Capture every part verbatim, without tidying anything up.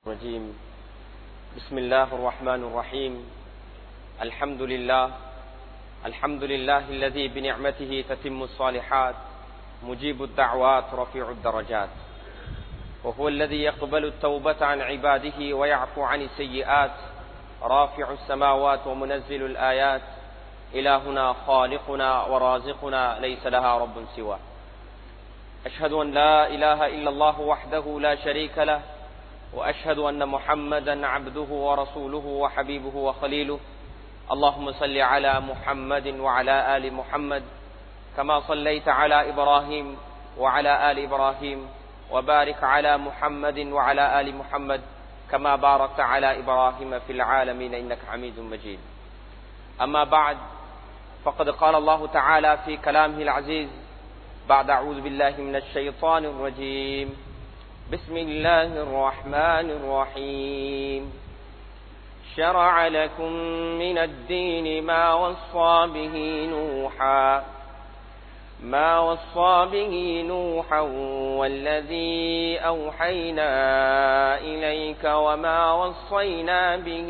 الرجيم بسم الله الرحمن الرحيم الحمد لله الحمد لله الذي بنعمته تتم الصالحات مجيب الدعوات رفيع الدرجات وهو الذي يقبل التوبة عن عباده ويعفو عن السيئات رافع السماوات ومنزل الآيات إلهنا خالقنا ورازقنا ليس لها رب سواه أشهد أن لا إله إلا الله وحده لا شريك له وأشهد أن محمدا عبده ورسوله وحبيبه وخليله اللهم صل على محمد وعلى آل محمد كما صليت على إبراهيم وعلى آل إبراهيم وبارك على محمد وعلى آل محمد كما باركت على إبراهيم في العالمين إنك حميد مجيد أما بعد فقد قال الله تعالى في كلامه العزيز بعد أعوذ بالله من الشيطان الرجيم بسم الله الرحمن الرحيم شرع لكم من الدين ما وصى به نوحا ما وصى به نوحا والذي أوحينا إليك وما وصينا به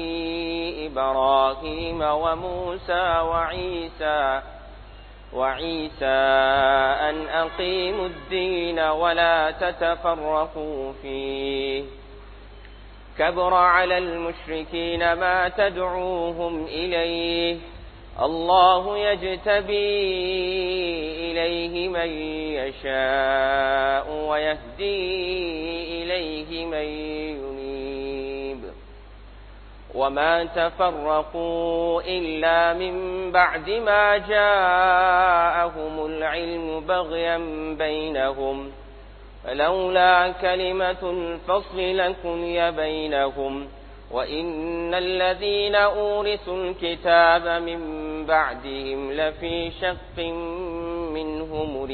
إبراهيم وموسى وعيسى وعيسى أن أقيموا الدين ولا تتفرقوا فيه كبر على المشركين ما تدعوهم إليه الله يجتبي إليه من يشاء ويهدي إليه من ينيب وما تفرقوا إلا من بعد ما جاءهم العلم بغيا بينهم فلولا كلمة الفصل لقضي بينهم وإن الذين أورثوا الكتاب من بعدهم لفي شق منه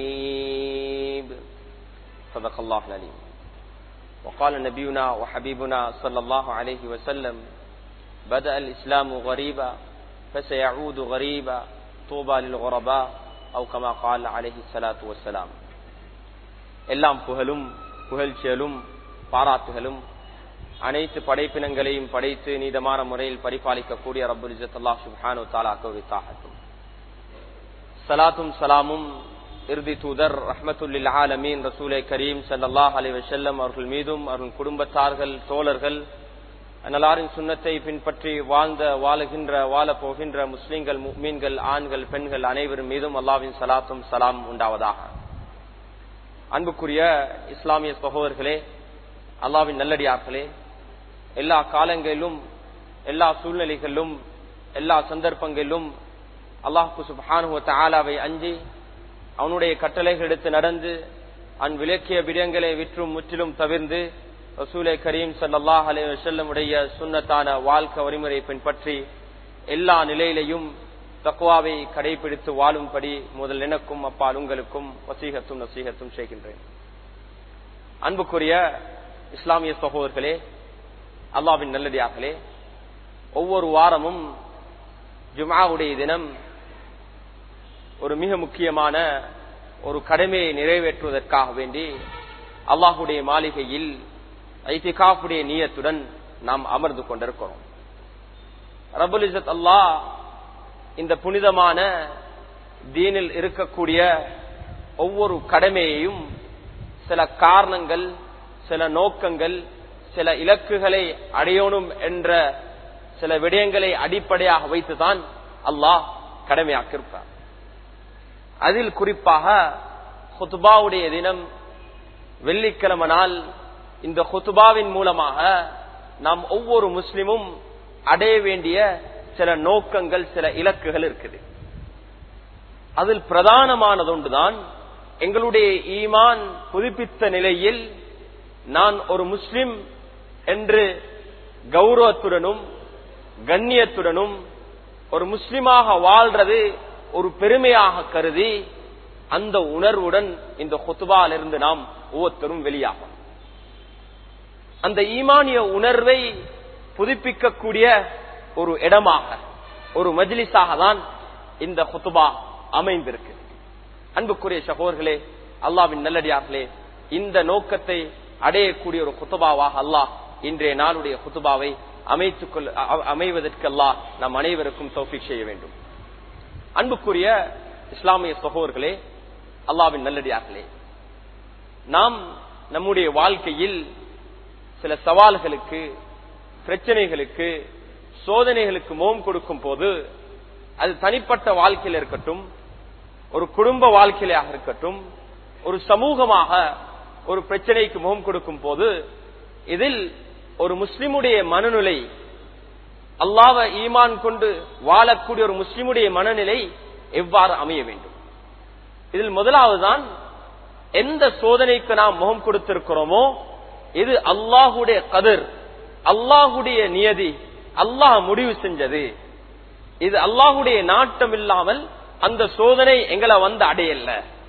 مريب صدق الله العليم وقال نبينا وحبيبنا صلى الله عليه وسلم بدأ الإسلام غريبا فسيعود غريبا طوبى للغرباء أو كما قال عليه الصلاة والسلام எல்லாம் புகழும் புகழ்ச்சியலும் பாராட்டுகளும் அனைத்து படைப்பினங்களையும் படைத்து நீதமான முறையில் பரிபாலிக்கக்கூடிய ரப்புல் இஸ்ஸத் அல்லாஹ் சுப்ஹானஹு வ தஆலாவுக்கு உரித்தாகட்டும். ஸலாத்தும் ஸலாமும் இறுதி தூதர் ரஹ்மத்துல் லில் ஆலமீன் ரசூலே கரீம் ஸல்லல்லாஹு அலைஹி வஸல்லம் அவர்கள் மீதும் அவர்கள் குடும்பத்தார்கள் தோழர்கள் அன்னலாரின் சுன்னத்தை பின்பற்றி வாழ்ந்த வாழுகின்ற வாழ போகின்ற முஸ்லிம்கள் முஃமின்கள் ஆண்கள் பெண்கள் அனைவரும் மீதும் அல்லாஹ்வின் ஸலாத்தும் ஸலாம் உண்டாவதாக. அன்புக்குரிய இஸ்லாமிய சகோதரர்களே, அல்லாஹ்வின் நல்லடியார்களே, எல்லா காலங்களிலும் எல்லா சூழ்நிலைகளிலும் எல்லா சந்தர்ப்பங்களிலும் அல்லாஹ் சுப்ஹானஹு வ தஆலாவை அஞ்சி அவனுடைய கட்டளைகள் எடுத்து நடந்து அவன் விலக்கிய விடயங்களை விற்றும் முற்றிலும் தவிர்ந்து ரசூலே கரீம் ஸல்லல்லாஹு அலைஹி வஸல்லம் உடைய சுன்னத்தான வாழ்க்கை வழிமுறை பின்பற்றி எல்லா நிலையிலையும் தக்வாவை கடைபிடித்து வாழும்படி முதல் எனக்கும் அப்பால் உங்களுக்கும் வசீகத்தும் நசீகத்தும் செய்கின்றேன். அன்புக்குரிய இஸ்லாமிய சகோதரர்களே, அல்லாஹ்வின் நல்லடியார்களே, ஒவ்வொரு வாரமும் ஜும்ஆவுடைய தினம் ஒரு மிக முக்கியமான ஒரு கடமையை நிறைவேற்றுவதற்காக வேண்டி அல்லாஹ்வுடைய மாளிகையில் ஐதிகாஃபுடைய நியத்துடன் நாம் அமர்ந்து கொண்டிருக்கிறோம். ரப்புல் இஸ்ஸத் அல்லாஹ் இந்த புனிதமான தீனில் இருக்கக்கூடிய ஒவ்வொரு கடமையையும் சில காரணங்கள், சில நோக்கங்கள், சில இலக்குகளை அடையணும் என்ற சில விடயங்களை அடிப்படையாக வைத்துதான் அல்லாஹ் கடமையாக்கியிருப்பார். அதில் குறிப்பாக ஹுத்பாவுடைய தினம் வெள்ளிக்கிழமை நாள் இந்த ஹுத்பாவின் மூலமாக நாம் ஒவ்வொரு முஸ்லிமும் அடைய வேண்டிய சில நோக்கங்கள், சில இலக்குகள் இருக்குது. அதில் பிரதானமானது ஒன்றுதான் எங்களுடைய ஈமான் புதுப்பித்த நிலையில் நான் ஒரு முஸ்லிம் என்று கௌரவத்துடனும் கண்ணியத்துடனும் ஒரு முஸ்லிமாக வாழ்றது ஒரு பெருமையாக கருதி அந்த உணர்வுடன் இந்த ஹுத்பாலிருந்து நாம் ஒவ்வொருத்தரும் வெளியாகும். அந்த ஈமானிய உணர்வை புதுப்பிக்கக்கூடிய ஒரு இடமாக, ஒரு மஜ்லிஸாக தான் இந்த ஹுத்பா அமைந்திருக்கு. அன்புக்குரிய சகோதரர்களே, அல்லாஹ்வின் நல்லடியார்களே, இந்த நோக்கத்தை அடையக்கூடிய ஒரு குத்துபாவாக அல்லாஹ் இன்றைய நாளுடைய குத்துபாவை அமைத்துக் கொள்ள அமைவதற்கு அல்லாஹ் நம் அனைவருக்கும் தௌஃபீக் செய்ய வேண்டும். அன்புக்குரிய இஸ்லாமிய சகோதரர்களே, அல்லாஹ்வின் நல்லடியார்களே, நாம் நம்முடைய வாழ்க்கையில் சில சவால்களுக்கு, பிரச்சனைகளுக்கு, சோதனைகளுக்கு முகம் கொடுக்கும் போது, அது தனிப்பட்ட வாழ்க்கையில் இருக்கட்டும், ஒரு குடும்ப வாழ்க்கையிலாக இருக்கட்டும், ஒரு சமூகமாக ஒரு பிரச்சனைக்கு முகம் கொடுக்கும் போது, இதில் ஒரு முஸ்லிமுடைய மனநிலை, அல்லாஹ்வை ஈமான் கொண்டு வாழக்கூடிய ஒரு முஸ்லிமுடைய மனநிலை எவ்வாறு அமைய வேண்டும்? இதில் முதலாவதுதான், எந்த சோதனைக்கு நாம் முகம் கொடுத்திருக்கிறோமோ இது அல்லாஹுடைய கதிர், அல்லாஹுடைய நியதி, அல்லாஹ் முடிவு செஞ்சது. இது அல்லாஹுடைய நாட்டம் இல்லாமல் அந்த சோதனை எங்களை வந்து அடையல.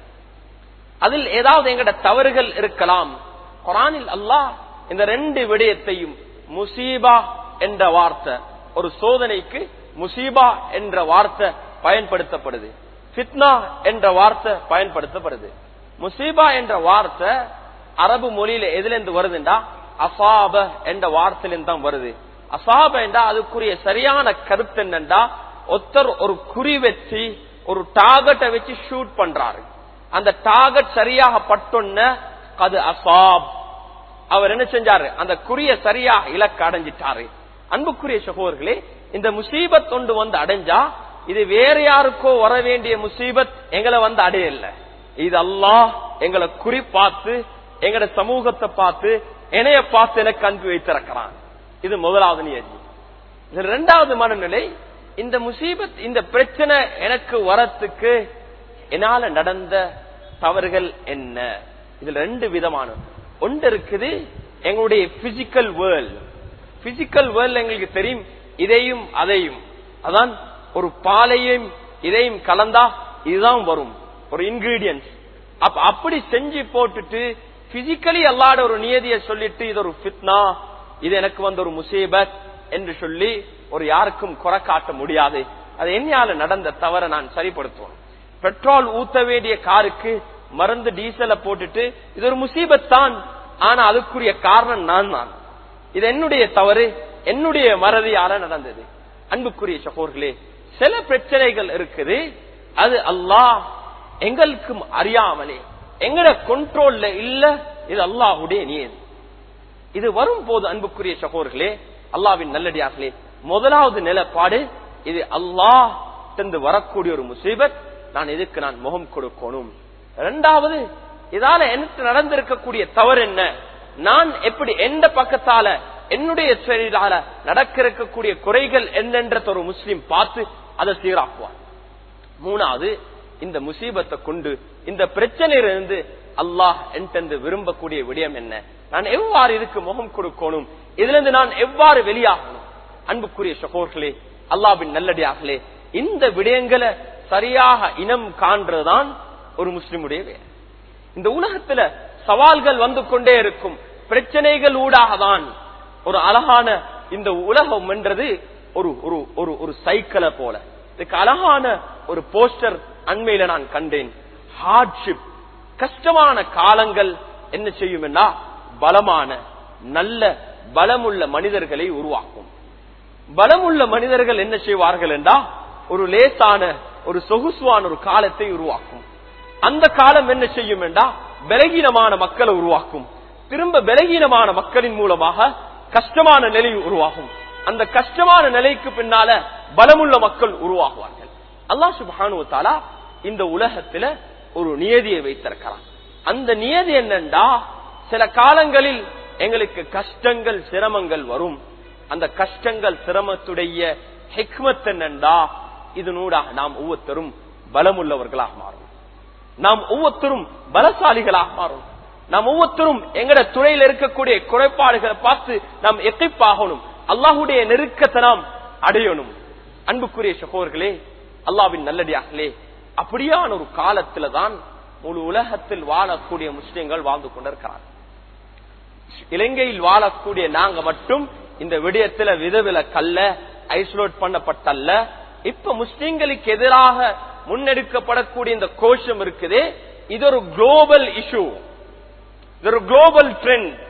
அதில் ஏதாவது எங்கட தவறுகள் இருக்கலாம். குர்ஆனில் அல்லாஹ் இந்த ரெண்டு விடயத்தையும் முசீபா என்ற வார்த்தை, ஒரு சோதனைக்கு முசீபா என்ற வார்த்தை பயன்படுத்தப்படுது, ஃபித்னா என்ற வார்த்தை பயன்படுத்தப்படுது. முசீபா என்ற வார்த்தை அரபு மொழியில எதுல இருந்து வருதுண்டா அசாப என்ற வார்த்தையிலிருந்து தான் வருது. அசாப என்றா அதுக்குரிய சரியான கருத்து என்னண்டா, ஒருத்தர் ஒரு குறி வச்சு ஒரு டார்கெட்டை வச்சு ஷூட் பண்றாரு, அந்த டார்கெட் சரியாக பட்டொன்ன அது அசாப். அவர் என்ன செஞ்சாரு, அந்த குறிய சரியாக இலக்க அடைஞ்சிட்டாரு. அன்புக்குரிய சகோதரர்களே, இந்த முசீபத் ஒன்று வந்து அடைஞ்சா இது வேற யாருக்கோ வர வேண்டிய முசீபத் எங்களை வந்து அடையல. இது அல்லாஹ் எங்களை குறி பார்த்து, எங்கட சமூகத்தை பார்த்து, என்னைய பார்த்து எனக்கு அனுப்பி வைத்திருக்கிறான். இது முதலாவது நியதி. இது இரண்டாவது மனநிலை, இந்த முசீபத், இந்த பிரச்சனை எனக்கு வரத்துக்கு என்னால நடந்த தவறுகள் என்ன? இதுல ரெண்டு விதமான ஒன்று இருக்குது. எங்களுடைய பிசிக்கல் வேர்ல்ட், பிசிக்கல் வேர்ல்ட் எங்களுக்கு தெரியும், இதையும் அதையும், அதான் ஒரு பாலையும் இதையும் கலந்தா இதுதான் வரும், ஒரு இன்கிரீடியன்ஸ். அப்ப அப்படி செஞ்சு போட்டுட்டு பிசிக்கலி அல்லாட ஒரு நியதியை சொல்லிட்டு இது ஒரு ஃபித்னா, இது எனக்கு வந்து ஒரு முசீபத் என்று சொல்லி ஒரு யாருக்கும் குறை காட்ட முடியாது. அது என்னால நடந்த தவறை நான் சரிப்படுத்துவேன். பெட்ரோல் ஊத்த வேண்டிய காருக்கு மருந்து டீசலை போட்டுட்டு இது ஒரு முசீபத் தான், ஆனா அதுக்குரிய காரணம் நான் தான், இது என்னுடைய தவறு, என்னுடைய மறதியால நடந்தது. அன்புக்குரிய சகோதரர்களே, சில பிரச்சனைகள் இருக்குது, அது அல்லாஹ் எங்களுக்கும் அறியாமலே எங்கட கண்ட்ரோல்ல இல்ல, இது அல்லாஹ்வுடைய நியதி. இது வரும் போது அன்புக்குரிய சகோதரர்களே, அல்லாஹ்வின் நல்லடியார்களே, முதலாவது நிலைப்பாடு, இது அல்லாஹ் தந்து வரக்கூடிய ஒரு முசீபத், நான் இதுக்கு நான் முகம் கொடுக்கணும். இரண்டாவது, இதால எனக்கு நடந்திருக்கக்கூடிய தவறு என்ன, நான் எப்படி எந்த பக்கத்தால என்னுடைய செயலால நடக்க இருக்கக்கூடிய குறைகள் என்னென்ற ஒரு முஸ்லிம் பார்த்து அதை சீராக்குவார். மூணாவது, இந்த முசீபத்தை கொண்டு, இந்த பிரச்சனையிலிருந்து அல்லாஹ் என்று விரும்பக்கூடிய விடயம் என்ன, நான் எவ்வாறு இதுக்கு முகம் கொடுக்கணும், இதுல இருந்து நான் எவ்வாறு வெளியாகணும். அன்புக்குரிய சகோதரர்களே, அல்லாஹ்வின் நல்லடியார்களே, இந்த விடயங்களை சரியாக இனம் காண்றதுதான் ஒரு முஸ்லிமுடைய வேலை. இந்த உலகத்துல சவால்கள் வந்து கொண்டே இருக்கும், பிரச்சனைகள் ஊடாக தான் ஒரு அழகான இந்த உலகம் என்றது ஒரு ஒரு ஒரு சைக்கிளை போல. இதுக்கு அழகான ஒரு போஸ்டர் அண்மையில நான் கண்டேன். ஹார்ட்ஷிப், கஷ்டமான காலங்கள் என்ன செய்யும் என்றா பலமான நல்ல பலமுள்ள மனிதர்களை உருவாக்கும். பலமுள்ள மனிதர்கள் என்ன செய்வார்கள் என்றா ஒரு லேசான ஒரு சொகுசுவான ஒரு காலத்தை உருவாக்கும். அந்த காலம் என்ன செய்யும் என்றா பலகீனமான மக்களை உருவாக்கும். திரும்ப பலகீனமான மக்களின் மூலமாக கஷ்டமான நிலை உருவாகும். அந்த கஷ்டமான நிலைக்கு பின்னால பலமுள்ள மக்கள் உருவாகுவார்கள். அல்லாஹ் சுப்ஹானஹு வ தஆலா இந்த உலகத்துல ஒரு நியதியை வைத்திருக்கிறான். அந்த நியதி என்னண்டா, சில காலங்களில் எங்களுக்கு கஷ்டங்கள் சிரமங்கள் வரும். அந்த கஷ்டங்கள் சிரமத்துடைய ஹிக்மத் என்னண்டா, இதனூடாக நாம் ஒவ்வொருத்தரும் பலமுள்ளவர்களாக மாறும், நாம் ஒவ்வொருத்தரும் பலசாலிகளாக மாறும், நாம் ஒவ்வொருத்தரும் எங்கட துறையில் இருக்கக்கூடிய குறைபாடுகளை பார்த்து நாம் எத்திப்பாகணும், அல்லாஹுடைய நெருக்கத்தை நாம் அடையணும். அன்புக்குரிய சகோதரர்களே, அல்லாஹ்வின் நல்லடியார்களே, அப்படியான ஒரு காலத்துல தான் முழு உலகத்தில் வாழக்கூடிய முஸ்லிம்கள் வாழ்ந்து கொண்டிருக்கிறார். இலங்கையில் வாழக்கூடிய நாங்க மட்டும் இந்த விடயத்துல விதவிலக்கல்ல, ஐசோலேட் பண்ணப்பட்டல்ல. இப்ப முஸ்லிம்களுக்கு எதிராக முன்னெடுக்கப்படக்கூடிய இந்த கோஷம் இருக்குது, இது ஒரு குளோபல் இஷ்யூ, இது ஒரு குளோபல் ட்ரெண்ட்.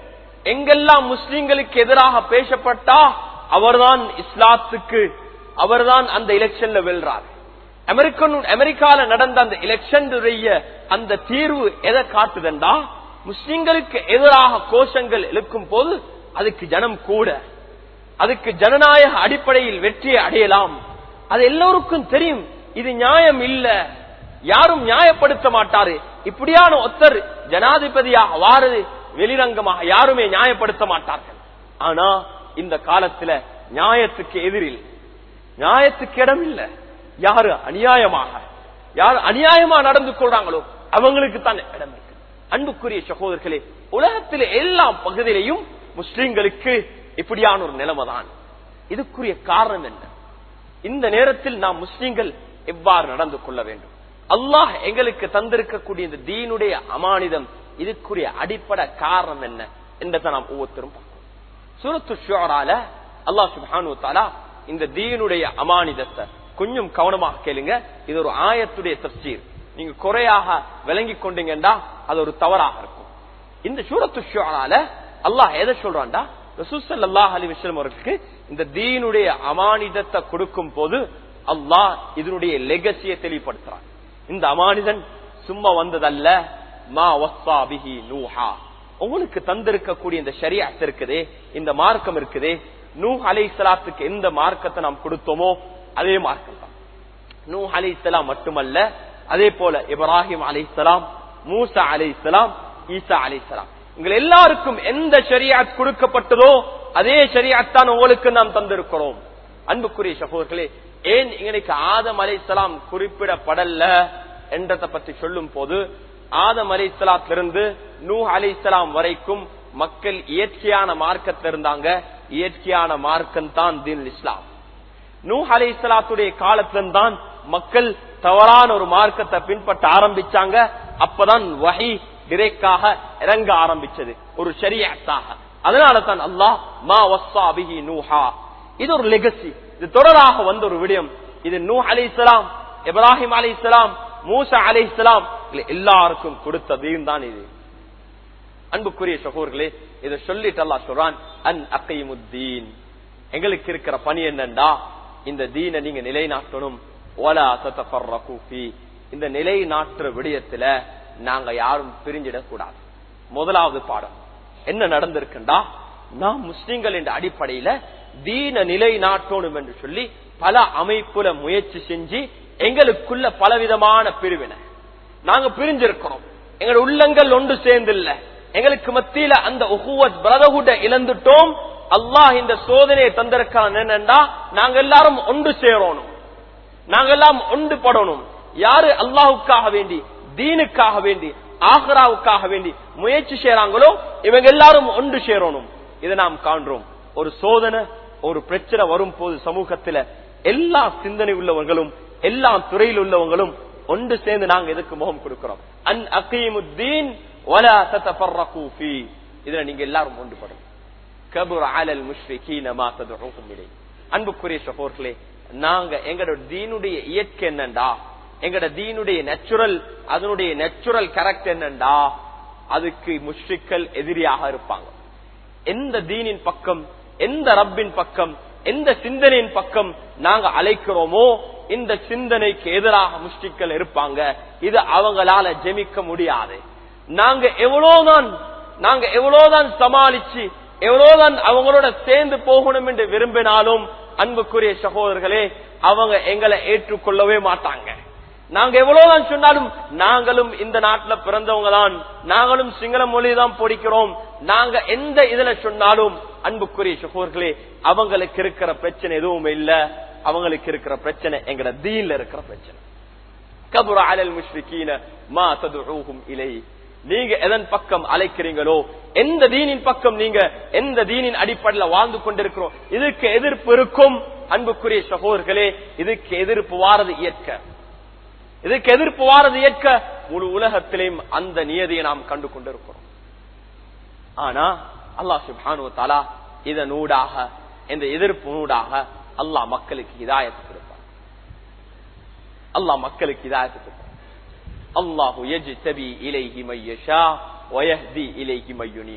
எங்கெல்லாம் முஸ்லிம்களுக்கு எதிராக பேசப்பட்டா அவர்தான் இஸ்லாத்துக்கு அவர்தான் அந்த எலெக்ஷன்ல வெல்றார். அமெரிக்கன் அமெரிக்கால நடந்த அந்த எலெக்ஷன் அந்த தீர்வு எதை காட்டுதண்டா, முஸ்லிம்களுக்கு எதிராக கோஷங்கள் எழுக்கும் போது அதுக்கு ஜனம் கூட, அதுக்கு ஜனநாயக அடிப்படையில் வெற்றியை அடையலாம். அது எல்லோருக்கும் தெரியும். இது நியாயம் இல்ல, யாரும் நியாயப்படுத்த மாட்டாரு. இப்படியான ஒருத்தர் ஜனாதிபதியாக வாரது வெளிரங்கமாக யாருமே நியாயப்படுத்த மாட்டார்கள். ஆனா இந்த காலத்துல நியாயத்துக்கு எதிரில், நியாயத்துக்கு இடம் இல்ல. யாரு அநியாயமாக யாரு அநியாயமா நடந்து கொள்றாங்களோ அவங்களுக்கு தான் இடம் இருக்கு. அன்புக்குரிய சகோதரர்களே, உலகத்திலே எல்லா பகுதியிலையும் முஸ்லிம்களுக்கு இப்படியான ஒரு நிலைமை தான். இதுக்குரிய காரணம் என்ன? இந்த நேரத்தில் நாம் முஸ்லிம்கள் எவ்வாறு நடந்து கொள்ள வேண்டும்? அல்லாஹ் எங்களுக்கு தந்திருக்கக்கூடிய இந்த தீனுடைய அமானிதம், இதுக்குரிய அடிப்படை காரணம் என்ன என்றதை நாம் ஒவ்வொருத்தரும் பார்க்கணும். சூரத்து ஷுஆரால அல்லாஹ் சுப்ஹானஹு வ தஆலா இந்த தீனுடைய அமானிதத்தை கொஞ்சம் கவனமாக கேளுங்க. இது ஒரு ஆயத்துடைய தஃப்சீர். நீங்க குறையாக விளங்கி கொண்டீங்கன்னா அது ஒரு தவறாக இருக்கும். இந்த சூரத்து ஷுஆரால அல்லாஹ் எதை சொல்றான்டா, ரசூல் ஸல்லல்லாஹு அலைஹி வஸல்லம் அவர்களுக்கு இந்த தீனுடைய அமானிதத்தை கொடுக்கும் போது அல்லாஹ் இதனுடைய லெகசியை தெளிவுபடுத்துறான். இந்த அமானிதன் சும்மா வந்ததல்ல. மா வஸ்ஸா பிஹி நூஹா, உங்களுக்கு தந்திருக்கக்கூடிய இந்த ஷரீஅத் இருக்குதே, இந்த மார்க்கம் இருக்குதே, நூஹ் அலைஹிஸ்ஸலாத்துக்கு எந்த மார்க்கத்தை நாம் கொடுத்தோமோ அதே மார்க்கம் தான். நூஹ் அலைஹிஸ்ஸலாம் மட்டுமல்ல, அதே போல இப்ராஹிம் அலைஹிஸ்ஸலாம், மூசா அலைஹிஸ்ஸலாம், ஈசா அலைஹிஸ்ஸலாம், உங்கள் எல்லாருக்கும் எந்த ஷரீஅத் கொடுக்கப்பட்டதோ அதே ஷரீஅத் தான் உங்களுக்கு நாம் தந்திருக்கிறோம். அன்புக்குரிய சகோதரர்களே, ஏன் இன்னைக்கு ஆதம் அலைஹிஸ்ஸலாம் குறிப்பிடப்படல என்றதை பற்றி சொல்லும் போது, ஆதம் அலைஹிஸ்ஸலாத்திலிருந்து நூஹ் அலைஹிஸ்ஸலாம் வரைக்கும் மக்கள் இயற்கையான மார்க்கத்தில் இருந்தாங்க. இயற்கையான மார்க்கம் தான் தீன் இஸ்லாம். நூஹ் அலைஹிஸ்ஸலாத்துடைய காலத்திலிருந்து தான் மக்கள் தவறான ஒரு மார்க்கத்தை பின்பற்ற ஆரம்பிச்சாங்க. அப்பதான் வஹி டிரெக்டாக இறங்க ஆரம்பிச்சது, ஒரு ஷரீஅத்தாக. அதனால தான் அல்லாஹ் மா வஸ்ஸா பிஹி நூஹா, இது ஒரு லெகசி, இது தொடராக வந்த ஒரு விடயம். இது நூஹ் அலைஹிஸ்ஸலாம், இப்ராஹிம் அலைஹிஸ்ஸலாம், மூசா அலைஹிஸ்ஸலாம் எல்லாருக்கும் கொடுத்த தீன் தான் இது. அன்புக்குரிய சகோதரர்களே, இதை சொல்லிட்டு அல்லாஹ் சொல்றான், அன் அகீமுத்தீன், எங்களுக்கு இருக்கிற பணி என்னண்டா இந்த தீனை நீங்க நிலைநாட்டணும். வலா ததஃபர்ரகு ஃபீ, இந்த நிலைநாட்டுற விடயத்துல நாங்க யாரும் பிரிஞ்சிடக் கூடாது. முதலாவது பாடம் என்ன நடந்திருக்குண்டா, நாம் முஸ்லிம்கள் என்ற அடிப்படையில தீன நிலைநாட்டணும் என்று சொல்லி பல அமைப்புல முயற்சி செஞ்சு எங்களுக்குள்ள பலவிதமான பிரிவினை நாங்க பிரிஞ்சிருக்கிறோம். எங்களோட உள்ளங்கள் ஒன்று சேர்ந்தில்ல, எங்களுக்கு மத்தியில அந்த உஹுவத் பிரதர்ஹுட் இழந்துட்டோம். அல்லாஹ் இந்த சோதனையை தந்திருக்கான். என்னண்டா நாங்க எல்லாரும் ஒன்று சேரணும், நாங்க எல்லாம் ஒன்று படணும். யாரு அல்லாஹுக்காக வேண்டி, தீனுக்காக வேண்டி, ஆஹிராவுக்காக வேண்டி முயற்சி செய்யறாங்களோ இவங்க எல்லாரும் ஒன்று சேரணும். இதை நாம் காண்றோம். ஒரு சோதனை, ஒரு பிரச்சனை வரும் போது சமூகத்துல எல்லா சிந்தனை உள்ளவங்களும் எல்லா துறையில் உள்ளவங்களும் ஒன்று சேர்ந்து நாங்க எதுக்கு முகம் கொடுக்கிறோம்? அன் அகீமுத்தீன் வலா ததஃபர்ரகு ஃபீ, இதுல நீங்க எல்லாரும் ஒன்றுபடும். கபுர அலல் முஷ்ரிகீன மா ததுஊஹும் இலை. அன்புக்குரிய சகோதரர்களே, நாங்க எங்களோட தீனுடைய இயற்கை என்னண்டா, எங்கட தீனுடைய நேச்சுரல், அதனுடைய நேச்சுரல் கேரக்டர் என்னண்டா, அதுக்கு முஷ்ரிக்கள் எதிரியாக இருப்பாங்க. எந்த தீனின் பக்கம், எந்த ரப்பின் பக்கம், எந்த சிந்தனையின் பக்கம் நாங்க அழைக்கிறோமோ இந்த சிந்தனைக்கு எதிராக முஷ்ரிக்கள் இருப்பாங்க. இது அவங்களால ஜெமிக்க முடியாது. நாங்க எவ்வளவுதான் நாங்க எவ்வளவுதான் சமாளிச்சு எவ்வளவுதான் அவங்களோட சேர்ந்து போகணும் என்று விரும்பினாலும் அன்புக்குரிய சகோதரர்களே, அவங்க எங்களை ஏற்றுக்கொள்ளவே மாட்டாங்க. நாங்க எவ்வளவுதான் சொன்னாலும் நாங்களும் இந்த நாட்டுல பிறந்தவங்க தான், நாங்களும் சிங்கள மொழி தான் படிக்கிறோம், நாங்க எந்த இதுல சொன்னாலும் அன்புக்குரிய சகோதரர்களே அவங்களுக்கு இருக்கிற பிரச்சனை எதுவும் இல்ல. அவங்களுக்கு இருக்கிற பிரச்சனை எங்கட தீன்ல இருக்கிற பிரச்சனை. கபுர அலல் முஷ்ரிகீன மா ததுஊஹும் இலை. நீங்க எதன் பக்கம் அழைக்கிறீங்களோ, எந்த தீனின் பக்கம் நீங்க எந்த தீனின் அடிப்படையில் வாழ்ந்து கொண்டிருக்கிறோம், இதுக்கு எதிர்ப்பு இருக்கும். அன்புக்குரிய சகோதரர்களே, இதுக்கு எதிர்ப்பு வாரது இயற்கை, இதுக்கு எதிர்ப்பு வாரது இயற்க. முழு உலகத்திலேயும் அந்த நியதியை நாம் கண்டு கொண்டிருக்கிறோம். ஆனா அல்லாஹ் சுப்ஹானஹு வ தஆலா இதனூடாக, இந்த எதிர்ப்பு நூடாக அல்லாஹ் மக்களுக்கு ஹிதாயத் கொடுப்பார். அல்லாஹ் மக்களுக்கு ஹிதாயத் கொடுப்பார். அல்லாஹு யஜ்தபி இலைஹி மை யஷா வ யஹ்தி இலைஹி மை யுனீப்.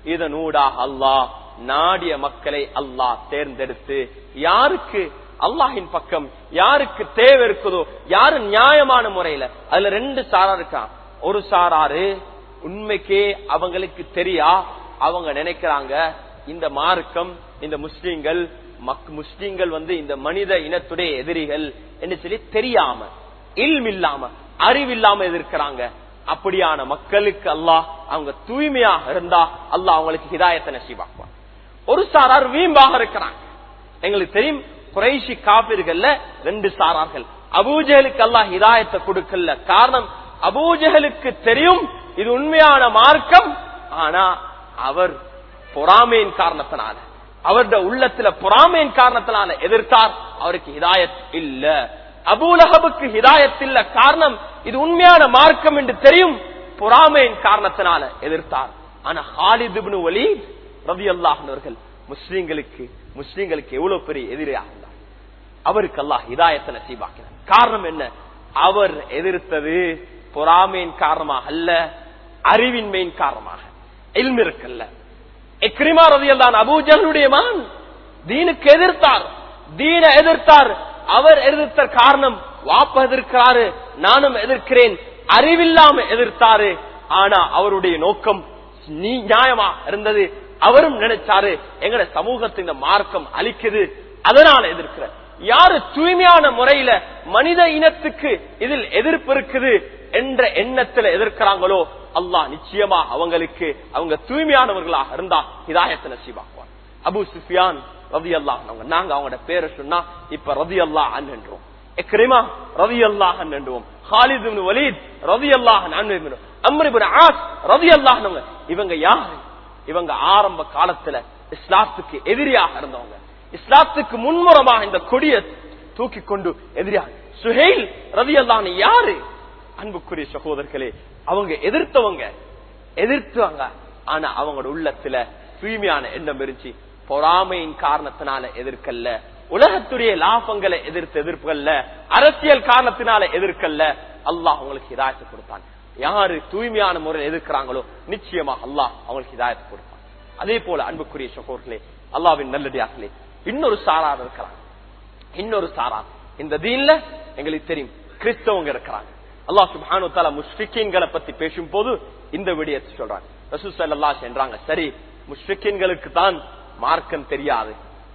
இதனூடாக அல்லாஹ் நாடிய மக்களை அல்லாஹ் தேர்ந்தெடுத்து யாருக்கு அல்லாஹின் பக்கம் யாருக்கு தேவை இருக்குதோ, யாரு நியாயமான முறையில, அதுல ரெண்டு சாரா இருக்கான். ஒரு சாராரு உண்மைக்கே அவங்களுக்கு தெரியா, அவங்க நினைக்கிறாங்க இந்த மார்க்கம் இந்த முஸ்லீம்கள் முஸ்லீம்கள் வந்து இந்த மனித இனத்துடைய எதிரிகள் என்று சொல்லி தெரியாம இல்மில்லாம அறிவில்லாம எதிர்க்கிறாங்க. அப்படியான மக்களுக்கு அல்லாஹ் அவங்க தூய்மையாக இருந்தா அல்லாஹ் அவங்களுக்கு ஹிதாயத்தை நசீபாக்குவான். ஒரு சாரார் வீம்பாக இருக்கிறாங்க. எங்களுக்கு தெரியும் குறைஷி காபிர்கள்ல ரெண்டு சாரார்கள். அபூஜஹலுக்கு அல்லாஹ் ஹிதாயத்தை கொடுக்கல. காரணம், அபூஜஹலுக்கு தெரியும் இது உண்மையான மார்க்கம். ஆனா அவர் பொறாமையின் காரணத்தினால, அவருடைய உள்ளத்துல பொறாமையின் காரணத்தினால எதிர்த்தார். அவருக்கு ஹிதாயத் இல்ல. அபூலஹபுக்கு ஹிதாயத் இல்ல. காரணம், இது உண்மையான மார்க்கம் என்று தெரியும், பொறாமையின் காரணத்தினால எதிர்த்தார். ஆனா ஹாலித் இப்னு வலீத் ரலியல்லாஹு அன்ஹு அவர்கள் முஸ்லிம்களுக்கு முஸ்லிம்களுக்கு எவ்வளவு பெரிய எதிரியாக இருந்தார். அவருக்கு அல்லாஹ் ஹிதாயத்தை நசீபாக்கினார். காரணம் என்ன? அவர் எதிர்த்தது பொறாமையின் காரணமாக அல்ல, அறிவின்மையின் காரணமாக. இல்ம் இருக்கல்ல. இக்ரிமா ரலியல்லாஹு அன்ஹு அபூஜஹலுடைய மகன் தீனுக்கு எதிர்த்தார், தீன எதிர்த்தார். அவர் எதிர்த்த காரணம், வாப்ப எதிர்க்கிறாரு நானும் எதிர்க்கிறேன், அறிவில்லாம எதிர்த்தாரு. ஆனா அவருடைய நோக்கம் நீ நியாயமா இருந்தது. அவரும் நினைச்சாரு எங்கட சமூகத்தின் மார்க்கம் அழிக்குது, அதனால எதிர்க்கிற. யாரு தூய்மையான முறையில மனித இனத்துக்கு இதில் எதிர்ப்பு இருக்குது என்ற எண்ணத்துல எதிர்க்கிறாங்களோ அல்லாஹ் நிச்சயமா அவங்களுக்கு அவங்க தூய்மையானவர்களாக இருந்தா ஹிதாயத்தை நசீபாக்குவார். அபூ சுஃபியான் ரலியல்லாஹு அன்ஹு, நாங்க அவங்களோட பேரை சொன்னா இப்ப ரலியல்லாஹு அன்ஹு என்றோம், இக்ரிமா ரலியல்லாஹு அன்ஹு என்றோம், ஹாலித் இப்னு வலீத் ரலியல்லாஹு அன்ஹு, அம்ர் இப்னு ஆஸ் ரலியல்லாஹு அன்ஹு. இவங்க யாரு? இவங்க ஆரம்ப காலத்துல இஸ்லாத்துக்கு எதிரியாக இருந்தவங்க, இஸ்லாத்துக்கு முன்முறமாக இந்த கொடியை தூக்கி கொண்டு எதிரியாக. சுஹைல் ரலியல்லாஹு அன்ஹு யாரு? அன்புக்குரிய சகோதரர்களே, அவங்க எதிர்த்தவங்க எதிர்த்தாங்க. ஆனா அவங்களோட உள்ளத்துல தூய்மையான எண்ணம் இருந்துச்சு. பொறாமையின் காரணத்தினால எதிர்க்கல்ல, உலகத்துடைய லாபங்களை எதிர்த்து எதிர்ப்புகள்ல, அரசியல் காரணத்தினால எதிர்க்கல்ல. அல்லாஹ் அவங்களுக்கு ஹிதாயத்தை கொடுத்தான். யாரு தூய்மையான முறையில் எதிர்க்கிறாங்களோ நிச்சயமா அல்லாஹ் அவங்களுக்கு ஹிதாயத்தை கொடுத்தான். அதே போல அன்புக்குரிய சகோதரர்களே, அல்லாஹ்வின் நல்லடியார்களே, இன்னொரு சாரார் இருக்கிறாங்க. இன்னொரு சாரார் இந்த தீன்ல எங்களுக்கு தெரியும் கிறிஸ்தவங்க இருக்கிறாங்க. அல்லாஹ் சுப்ஹானஹு வ தஆலா முஷ்ரிக்கீன்களை பத்தி பேசும் போது இந்த விடயத்தை சொல்றாங்க. ரசூல் ஸல்லல்லாஹு அலைஹி வஸல்லம் சொல்றாங்க, சரி முஷ்ரிக்கீன்களுக்கு தான் மார்க்கம் தெரியாது,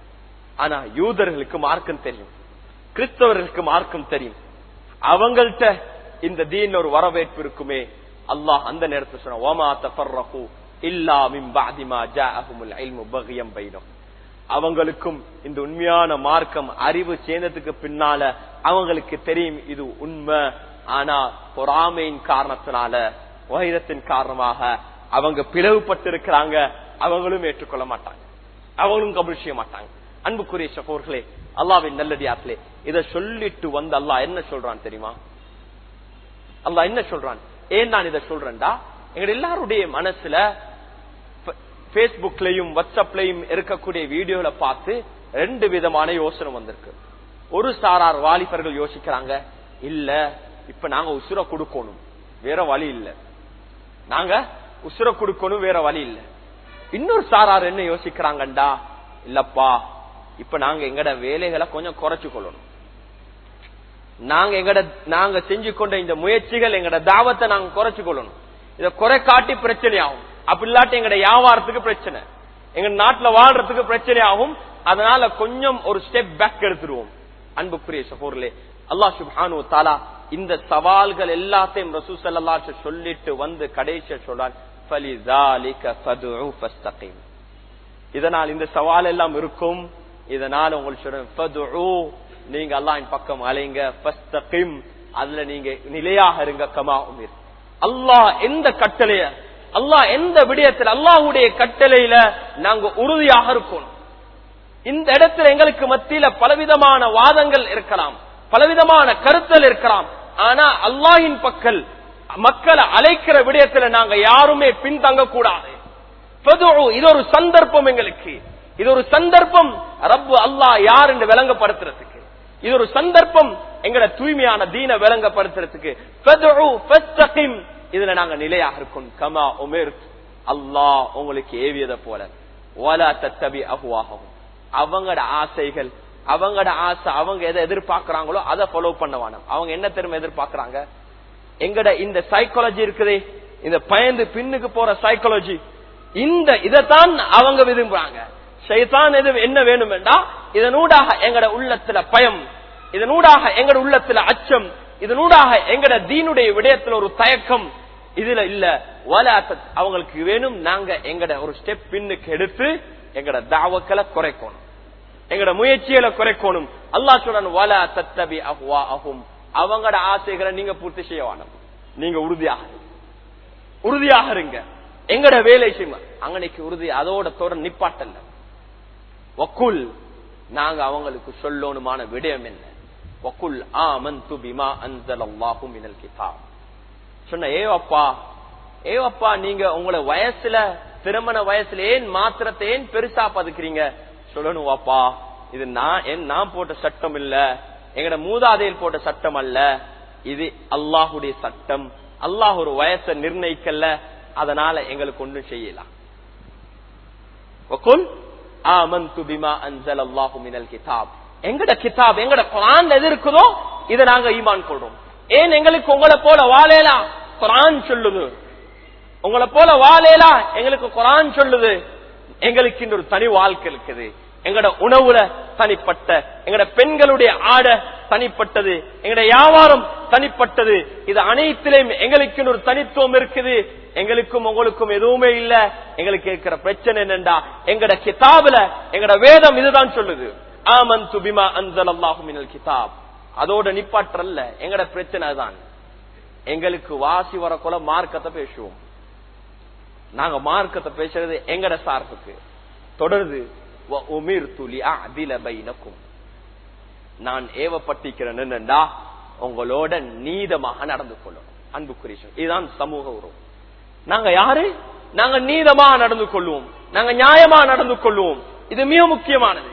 ஆனா யூதர்களுக்கு மார்க்கம் தெரியும், கிறிஸ்தவர்களுக்கு மார்க்கம் தெரியும், அவங்கள்ட்ட இந்த தீன் ஒரு வரவேற்பு இருக்குமே. அல்லாஹ் அந்த நேரத்தில் சொன்ன, வமா தஃபர்ரகு இல்லா மின் பஅதி மா ஜாஅஹுமுல் இல்மு பகியம் பைனஹும், அவங்களுக்கும் இந்த உண்மையான மார்க்கம் அறிவு சேர்ந்ததுக்கு பின்னால அவங்களுக்கு தெரியும் இது உண்மை. ஆனா பொறாமையின் காரணத்தினால, வைரத்தின் காரணமாக அவங்க பிளவுபட்டு இருக்கிறாங்க. அவங்களும் ஏற்றுக்கொள்ள மாட்டாங்க, அவங்களும் கபூல் செய்ய மாட்டாங்க. அன்புக்குரிய சகோதரர்களே, அல்லாஹ்வின் நல்லடியார்களே, இதை சொல்லிட்டு வந்து அல்லாஹ் என்ன சொல்றான் தெரியுமா? அல்லாஹ் என்ன சொல்றான்? ஏன் நான் இதை சொல்றேன்டா, எங்க எல்லாருடைய மனசுல பேஸ்புக்லயும் வாட்ஸ்அப்லயும் இருக்கக்கூடிய வீடியோல பார்த்து ரெண்டு விதமான யோசனை வந்திருக்கு. ஒரு சாரார் வாலிபர்கள் யோசிக்கிறாங்க, இல்ல இப்ப நாங்க உசுர கொடுக்கணும், வேற வழி இல்ல, நாங்க உசுர கொடுக்கணும், வேற வழி இல்ல. இன்னொரு சாரார் என்ன யோசிக்கிறாங்கண்டா, இல்லப்பா இப்ப நாங்க எங்கட வேலைகளை கொஞ்சம் குறைச்சு கொள்ளணும், நாங்க எங்கட நாங்க செஞ்சு கொண்ட இந்த முயற்சிகள் எங்கட தாவத்தை நாங்க குறைச்சு கொள்ளணும். இத குறை காட்டி பிரச்சனை ஆகும், அப்படி இல்லாட்டி எங்கட வியாபாரத்துக்கு பிரச்சனை, எங்க நாட்டுல வாழ்றதுக்கு பிரச்சனை ஆகும். அதனால கொஞ்சம் ஒரு ஸ்டெப் பேக் எடுத்துருவோம். அன்புக்குரிய சகோதரர்களே, அல்லாஹ் சுப்ஹானஹு வ தஆலா இந்த சவால்கள் எல்லாத்தையும் ரசூல் ஸல்லல்லாஹு அலைஹி வஸல்லம் சொல்லிட்டு வந்து கடைசியா சொல்றான், ஃபலிஸாலிக ஃபதுஉ ஃபஸ்தகீம். இதனால் இந்த சவால் எல்லாம் இருக்கும். இதனால உங்களுக்கு சொல்றேன், ஃபதுஉ நீங்க அல்லாஹ்வின் பக்கம் அலைங்க, ஃபஸ்தகீம் அதுல நீங்க நிலையாக இருங்க, கமா உமிர். அல்லாஹ் எந்த கட்டளைய, அல்லாஹ் எந்த விடயத்தில் அல்லாஹ்வுடைய கட்டளையில நாங்க உறுதியாக இருக்கணும். இந்த இடத்துல எங்களுக்கு மத்தியில பலவிதமான வாதங்கள் இருக்கலாம், பலவிதமான கருத்தல் இருக்கலாம். ஆனா அல்லாஹ்வின் பக்கல் மக்களை அழைக்கிற விடயத்துல நாங்க யாருமே பின்தங்க கூடாது. இது ஒரு சந்தர்ப்பம், எங்களுக்கு இது ஒரு சந்தர்ப்பம் ரப்பு அல்லாஹ் யார் என்று விளங்கப்படுத்துறதுக்கு, இது ஒரு சந்தர்ப்பம் எங்கட தூய்மையான தீன விளங்கப்படுத்துறதுக்கு. இதுல நாங்க நிலையாக இருக்கணும், கமா உமிர் அல்லாஹ் உங்களுக்கு ஏவியதை போல வலா தத்தபி அஹ்வாஹும் அவங்களோட ஆசைகள் அவங்களோட ஆசை அவங்க எதை எதிர்பார்க்கிறாங்களோ அதை ஃபாலோ பண்ணவான. அவங்க என்ன தெரியுமா எதிர்பார்க்கிறாங்க? எங்கட இந்த சைக்காலஜி இருக்குதே, இந்த பயந்து பின்னுக்கு போற சைக்காலஜி, இந்த இதைத்தான் அவங்க விரும்புறாங்க. ஷைத்தான் எது என்ன வேணும் என்றா இதனூடாக எங்கட உள்ளத்துல பயம், இதனூடாக எங்கட உள்ளத்துல அச்சம், இதனூடாக எங்கட தீனுடைய விடயத்துல ஒரு தயக்கம் இதுல இல்ல. அவங்களுக்கு வேணும் நாங்க எங்கட ஒரு ஸ்டெப் பின்னுக்கு எடுத்து எங்கட தாவக்களை குறைக்கணும், எங்கட முயற்சிகளை குறைக்கணும். அல்லாஹ் சொல்றான் வலா தத்தபி அஹ்வாஹும் அவங்களோட ஆசைகளை நீங்க பூர்த்தி செய்ய வேணும். நீங்க உறுதியாக உறுதியாக இருங்க, எங்கட வேலை செய்யுங்க. அங்கனைக்கு உறுதி அதோட தோட நிப்பாட்டல்ல. வக்குல் நாங்க அவங்களுக்கு சொல்லணுமான விடயம் என்ன? வக்குல் ஆமன்து பிமா அன்ஸலல்லாஹு மினல் கிதாப். சொன்ன ஏவப்பா ஏவப்பா நீங்க உங்களோட வயசுல திருமண வயசுல ஏன் மாத்திரத்தை ஏன் பெருசா பதுக்குறீங்க? சொல்லணும் வாப்பா, இது நான் நான் போட்ட சட்டம் இல்ல, எங்கட மூதாதையில் போட்ட சட்டம் அல்ல, இது அல்லாஹுடைய சட்டம். அல்லாஹ் ஒரு வயசை நிர்ணயிக்கல, அதனால எங்களுக்கு ஒன்றும் செய்யலாம். எங்கட கிதாப் எங்கட குர்ஆன் எது இருக்குதோ இதை நாங்க ஈமான் கொள்றோம். ஏன் எங்களுக்கு உங்களை போல வாழலாம் குர்ஆன் சொல்லுது, உங்களை போல வாழலாம் எங்களுக்கு குர்ஆன் சொல்லுது. எங்களுக்கு இன்னொரு தனி வாழ்க்கை இருக்குது. எங்கட உணவுல தனிப்பட்ட, எங்கட பெண்களுடைய ஆட தனிப்பட்டது, எங்கட வியாபாரம் தனிப்பட்டது. இது அனைத்திலும் எங்களுக்கு ஒரு தனித்துவம் இருக்குது. எங்களுக்கும் உங்களுக்கும் எதுவுமே இல்ல. எங்களுக்கு இருக்கிற பிரச்சனை என்னண்டா எங்கட கிதாபுல எங்கட வேதம் இதுதான் சொல்லுது, ஆமன்து பிமா அன்ஸலல்லாஹு மினல் கிதாப். அதோட நிப்பாற்றல்ல. எங்கட பிரச்சனை தான் எங்களுக்கு வாசி வரக்குள்ள மார்க்கத்தை பேசுவோம். நாங்க மார்க்கத்தை பேசுறது எங்கட சார்புக்கு தொடருது. நான் ஏவப்பட்டிருக்கிறேன் என்னண்டா உங்களோட நீதமாக நடந்து கொள்ளும். அன்புக்குரிய இதுதான் சமூக உறவு. நாங்க யாரு? நாங்க நீதமாக நடந்து கொள்வோம், நாங்க நியாயமா நடந்து கொள்வோம். இது மிக முக்கியமானது.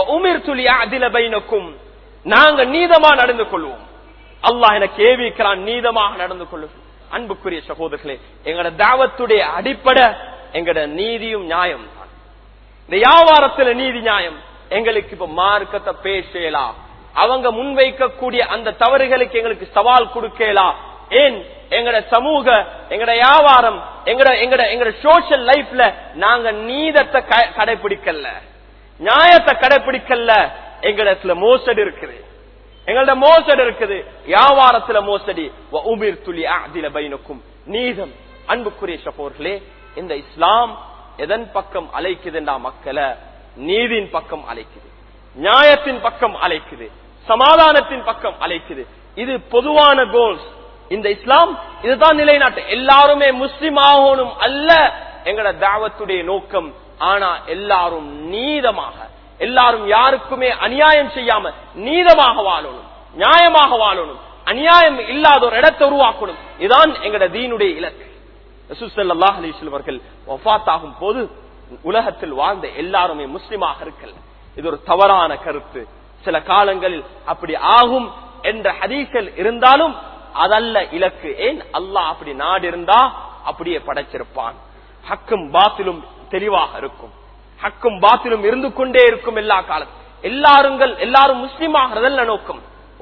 நாங்க நீதமா நடந்து கொள்வோம். அல்லாஹ் எனக்கு ஏவிக்கிறான் நீதமாக நடந்து கொள்ளும். அன்புக்குரிய சகோதரர்களே, எங்கட தாவத்துடைய அடிப்படை எங்கட நீதியும் நியாயம் தான். இந்த வியாபாரத்துல நீதி நியாயம். எங்களுக்கு இப்ப மார்க்கத்தை பேசலாம், அவங்க முன்வைக்கக்கூடிய அந்த தவறுகளுக்கு எங்களுக்கு சவால் கொடுக்கலாம். ஏன் எங்கட சமூக எங்கட வியாபாரம் எங்கட எங்கட எங்கட சோசியல் லைஃப்ல நாங்க நீதத்தை கடைபிடிக்கல, நியாயத்தை கடைபிடிக்கல. எங்கடத்துல மோசடி இருக்குது, எங்களோட மோசடி இருக்குது, வியாபாரத்துல மோசடி. நீதம். அன்புக்குரிய சகோதரர்களே, இந்த இஸ்லாம் எதன் பக்கம் அழைக்குதுண்டா மக்களை? நீதியின் பக்கம் அழைக்குது, நியாயத்தின் பக்கம் அழைக்குது, சமாதானத்தின் பக்கம் அழைக்குது. இது பொதுவான கோல்ஸ். இந்த இஸ்லாம் இதுதான் நிலைநாட்டு. எல்லாருமே முஸ்லிம் ஆகணும் அல்ல எங்கட தாவத்துடைய நோக்கம். ஆனா எல்லாரும் நீதமாக, எல்லாரும் யாருக்குமே அநியாயம் செய்யாம நீதமாக வாழணும், நியாயமாக வாழணும், அநியாயம் இல்லாத ஒரு இடத்தை உருவாக்கணும். இதுதான் எங்கட தீனுடைய இலக்கு. ரசூல் ஸல்லல்லாஹு அலைஹி வஸல்லம் அவர்கள் வஃபாத் ஆகும் போது உலகத்தில் வாழ்ந்த எல்லாருமே முஸ்லிமாக இருக்கல. இது ஒரு தவறான கருத்து. சில காலங்களில் அப்படி ஆகும் என்ற ஹதீஸ்கள் இருந்தாலும் அதல்ல இலக்கு. ஏன்? அல்லாஹ் அப்படி நாடு இருந்தா அப்படியே படைச்சிருப்பான். ஹக்கும் பாத்திலும் தெளிவாக இருக்கும், ஹக்கும் பாத்திலும் இருந்து கொண்டே இருக்கும் எல்லா காலத்தும். எல்லாருங்கள் எல்லாரும் முஸ்லிமாகிறதல்ல நோக்கம்.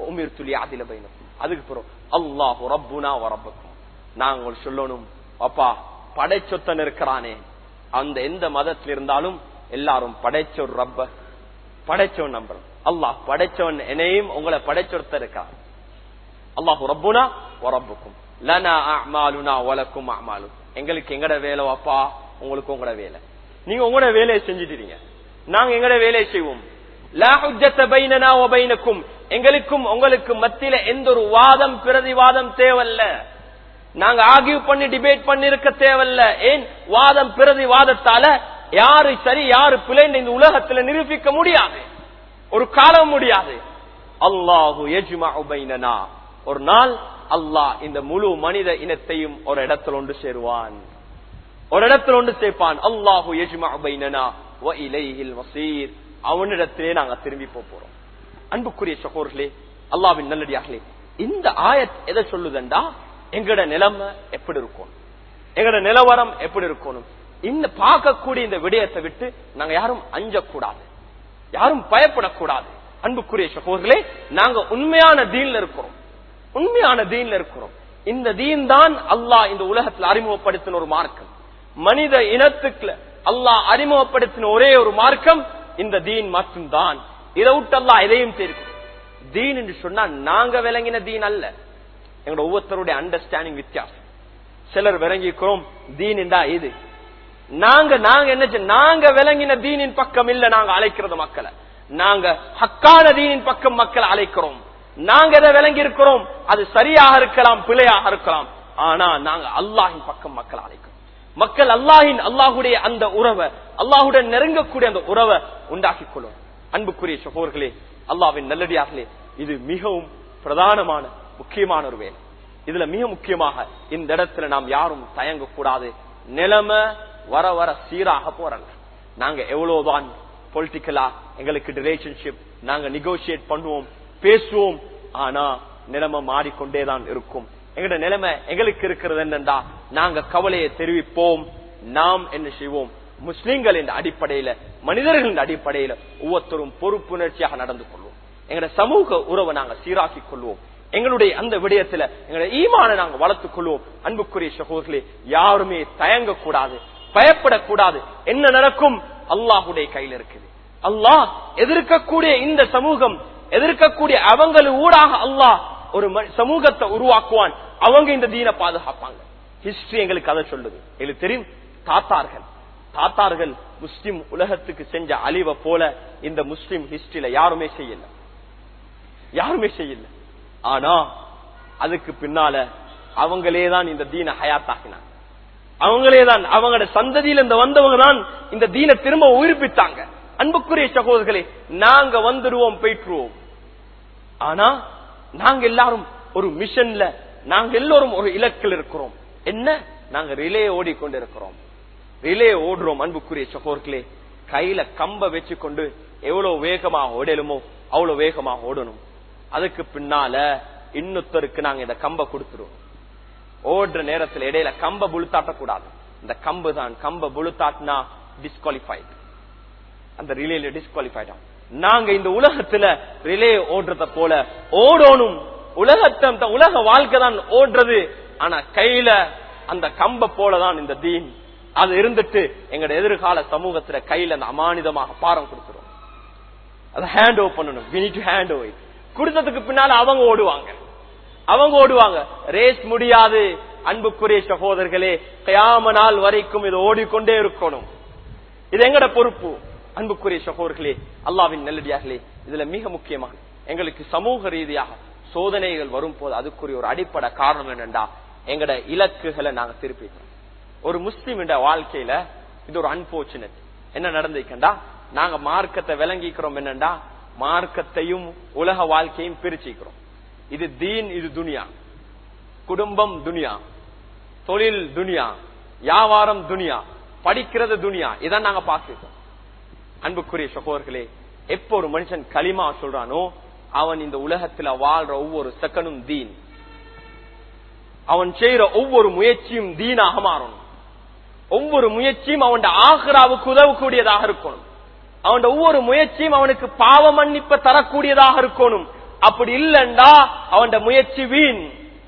அதுக்கு பிறகு அல்லாஹு ரப்புனா வ ரப்புக்கும். நாங்கள் சொல்லணும், அப்பா படைச்சொத்தன் இருக்கிறானே, அந்த எந்த மதத்தில் இருந்தாலும் எல்லாரும் படைச்ச ஒரு ரப்ப படைச்சவன் நம்புறோம். அல்லாஹ் படைச்சவன் என்னையும் உங்களை படைச்சொத்த இருக்கான். அல்லாஹு ரப்புனா வ ரப்புக்கும் லனா அஅமாலுனா வலக்கும் அஅமாலு. எங்களுக்கு எங்கட வேலை அப்பா, உங்களுக்கு உங்களோட வேலை. நீங்க உங்களோட வேலையை செஞ்சுட்டீங்க, நாங்க எங்கட வேலையை செய்வோம். லா ஹுஜ்ஜத பைனனா வ பைனக்கும். எங்களுக்கும் உங்களுக்கு மத்தியில எந்த ஒரு வாதம் பிரதிவாதம் தேவையில்ல. நாங்க ஆர்கியூ பண்ணி டிபேட் பண்ணி இருக்க தேவையில்ல. ஏன்? வாதம் பிரதிவாதத்தால யாரு சரி யாரு பிள்ளைன்னு இந்த உலகத்துல நிரூபிக்க முடியாது, ஒரு காலம் முடியாது. அல்லாஹு யஜ்மஉ பைனனா. ஒரு நாள் அல்லாஹ் இந்த முழு மனித இனத்தையும் ஒரு இடத்துல ஒன்று சேருவான், ஒரு இடத்துல ஒன்று சேர்ப்பான். அல்லாஹு யஜ்மஉ பைனனா வ இலைஹில் மஸீர். அவனிடத்திலே நாங்க திரும்பி போறோம். அன்புக்குரிய சகோதரர்களே, அல்லாஹ்வின் நல்லடியார்களே, இந்த ஆயத் எதை சொல்லுதண்டா எங்கட நிலைமை எப்படி இருக்கணும், எங்கட நிலவரம் எப்படி இருக்கணும். இந்த பார்க்கக்கூடிய இந்த விடயத்தை விட்டு நாங்க யாரும் அஞ்சக்கூடாது, யாரும் பயப்படக்கூடாது. அன்புக்குரிய சகோதரர்களே, நாங்க உண்மையான தீன்ல இருக்கிறோம், உண்மையான தீன்ல இருக்கிறோம். இந்த தீன் தான் அல்லாஹ் இந்த உலகத்தில் அறிமுகப்படுத்தின ஒரு மார்க்கம். மனித இனத்துக்கு அல்லாஹ் அறிமுகப்படுத்தின ஒரே ஒரு மார்க்கம் இந்த தீன் மட்டும்தான். இதை விட்டு அல்லாஹ் எதையும் தெரியும். தீன் என்று சொன்னா நாங்க விளங்கின தீன் அல்ல. எங்களோட ஒவ்வொருத்தருடைய அண்டர்ஸ்டாண்டிங் வித்தியாசம். சிலர் விளங்கிக்கிறோம் தீன் என்றா இது. நாங்க நாங்க என்ன நாங்க விளங்கின தீனின் பக்கம் இல்ல நாங்க அழைக்கிறது மக்களை. நாங்க ஹக்கான தீனின் பக்கம் மக்களை அழைக்கிறோம். நாங்க எதை விளங்கி இருக்கிறோம், அது சரியாக இருக்கலாம், பிழையாக இருக்கலாம். ஆனா நாங்க அல்லாஹின் பக்கம் மக்களை அழைக்கிறோம். மக்கள் அல்லாஹின் அல்லாஹுடைய அந்த உறவை, அல்லாஹுடன் நெருங்கக்கூடிய அந்த உறவை உண்டாக்கிக் கொள்ளும். அன்புக்குரிய சகோதரர்களே, அல்லாஹ்வின் நல்லடியார்களே, இது மிகவும் பிரதானமான முக்கியமான ஒரு வேலை. இதுல மிக முக்கியமாக இந்த இடத்துல நாம் யாரும் தயங்க கூடாது. நிலைமை வர வர சீராக போறல. நாங்க எவ்வளவுதான் பொலிட்டிக்கலா எங்களுக்கு ரிலேஷன்ஷிப் நாங்க நெகோசியேட் பண்ணுவோம், பேசுவோம், ஆனா நிலைமை மாறிக்கொண்டேதான் இருக்கும். எங்களோட நிலைமை எங்களுக்கு இருக்கிறது என்னன்னா, நாங்க கவலையை தெரிவிப்போம். நாம் என்ன செய்வோம், முஸ்லிம்கள் என்ற அடிப்படையில, மனிதர்கள் அடிப்படையில ஒவ்வொருத்தரும் பொறுப்புணர்ச்சியாக நடந்து கொள்வோம். எங்களோட சமூக உறவை நாங்க சீராக்கி கொள்வோம். எங்களுடைய அந்த விடயத்துல எங்களுடைய ஈமானை நாங்க வளர்த்துக் கொள்வோம். அன்புக்குரிய சகோதரர்களே, யாருமே தயங்க கூடாது, பயப்படக்கூடாது. என்ன நடக்கும், அல்லாஹுடைய கையில் இருக்குது. அல்லாஹ் எதிர்க்கக்கூடிய இந்த சமூகம், எதிர்க்கக்கூடிய அவங்கள ஊடாக அல்லாஹ் ஒரு சமூகத்தை உருவாக்குவான். அவங்க இந்த தீனை பாதுகாப்பாங்க. ஹிஸ்டரி எங்களுக்கு அதை சொல்லுது. எங்களுக்கு தெரியும், தாத்தார்கள் தாத்தார்கள் முஸ்லிம் உலகத்துக்கு செஞ்ச அழிவை போல இந்த முஸ்லிம் ஹிஸ்டரியில யாருமே செய்யல, யாருமே செய்யல. ஆனா அதுக்கு பின்னால அவங்களேதான் இந்த தீனை ஹயாத்தாக்கினாங்க. அவங்களேதான், அவங்களோட சந்ததியில் இந்த வந்தவங்க தான் இந்த தீனை திரும்ப உயிர்ப்பித்தாங்க. அன்புக்குரிய சகோதரர்களே, நாங்க வந்துடுவோம், போயிட்டுருவோம். ஆனா நாங்க எல்லாரும் ஒரு மிஷன்ல, நாங்க எல்லாரும் ஒரு இலக்கில் இருக்கிறோம். என்ன, நாங்க ரிலே ஓடிக்கொண்டிருக்கிறோம், ரிலே ஓடுறோம். அன்புக்குரிய சகோதரர்களே, கையில கம்ப வச்சு கொண்டு எவ்வளவு வேகமாக ஓடலுமோ அவ்வளவு வேகமாக ஓடணும். அதுக்கு பின்னால இன்னொருத்தருக்கு நாங்க இந்த கம்ப கொடுத்துருவோம். ஓடுற நேரத்தில் இடையில கம்ப புழுத்தாட்டக்கூடாது. இந்த கம்பு தான், கம்ப புழுத்தாட்டினா டிஸ்குவாலிஃபைட், அந்த ரிலேல டிஸ்குவாலிஃபைட் ஆகும். நாங்க இந்த உலகத்துல ரிலே ஓடுறத போல ஓடணும். உலகத்தை, உலக வாழ்க்கை தான் ஓடுறது. ஆனா கையில அந்த கம்ப போலதான் இந்த தீன். அது இருந்துட்டு எங்களோட எதிர்கால சமூகத்துல கையில அந்த அமானிதமாக பாரம் கொடுத்துரும். அதை ஹேண்ட் ஓவர் பண்ணணும். we need to hand over. கொடுத்ததுக்கு பின்னால அவங்க ஓடுவாங்க, அவங்க ஓடுவாங்க. ரேஸ் முடியாது. அன்புக்குரிய சகோதரர்களே, கியாம நாள் வரைக்கும் இது ஓடிக்கொண்டே இருக்கணும். இது எங்கட பொறுப்பு. அன்புக்குரிய சகோதரர்களே, அல்லாஹ்வின் நல்லடியார்களே, இதுல மிக முக்கியமான எங்களுக்கு சமூக ரீதியாக சோதனைகள் வரும் போது அதுக்குரிய ஒரு அடிப்படை காரணம் என்னண்டா, எங்கட இலக்குகளை நாங்க திருப்பிக்கிறோம். ஒரு முஸ்லிம் என்ற வாழ்க்கையில இது ஒரு அன்பார்ச்சுனேட். என்ன நடந்திருக்கா, நாங்க மார்க்கத்தை விளங்கிக்கிறோம். என்னண்டா, மார்க்கத்தையும் உலக வாழ்க்கையும் பிரிச்சுக்கிறோம். இது தீன், இது துனியா. குடும்பம் துனியா, தொழில் துனியா, வியாபாரம் துனியா, படிக்கிறது துனியா. இதான் நாங்க பார்த்துக்கிறோம். அன்புக்குரிய சகோதரர்களே, எப்ப ஒரு மனுஷன் களிமா சொல்றானோ அவன் இந்த உலகத்துல வாழ்ற ஒவ்வொரு செகண்டும் தீன். அவன் செய்யற ஒவ்வொரு முயற்சியும் தீனாக மாறணும். ஒவ்வொரு முயற்சியும் அவன் ஆகிராவுக்கு உதவக்கூடியதாக இருக்கணும். அவன் ஒவ்வொரு முயற்சியும் அவனுக்கு பாவ மன்னிப்ப தரக்கூடியதாக இருக்கணும். அப்படி இல்லைண்டா அவன் முயற்சி வீண்.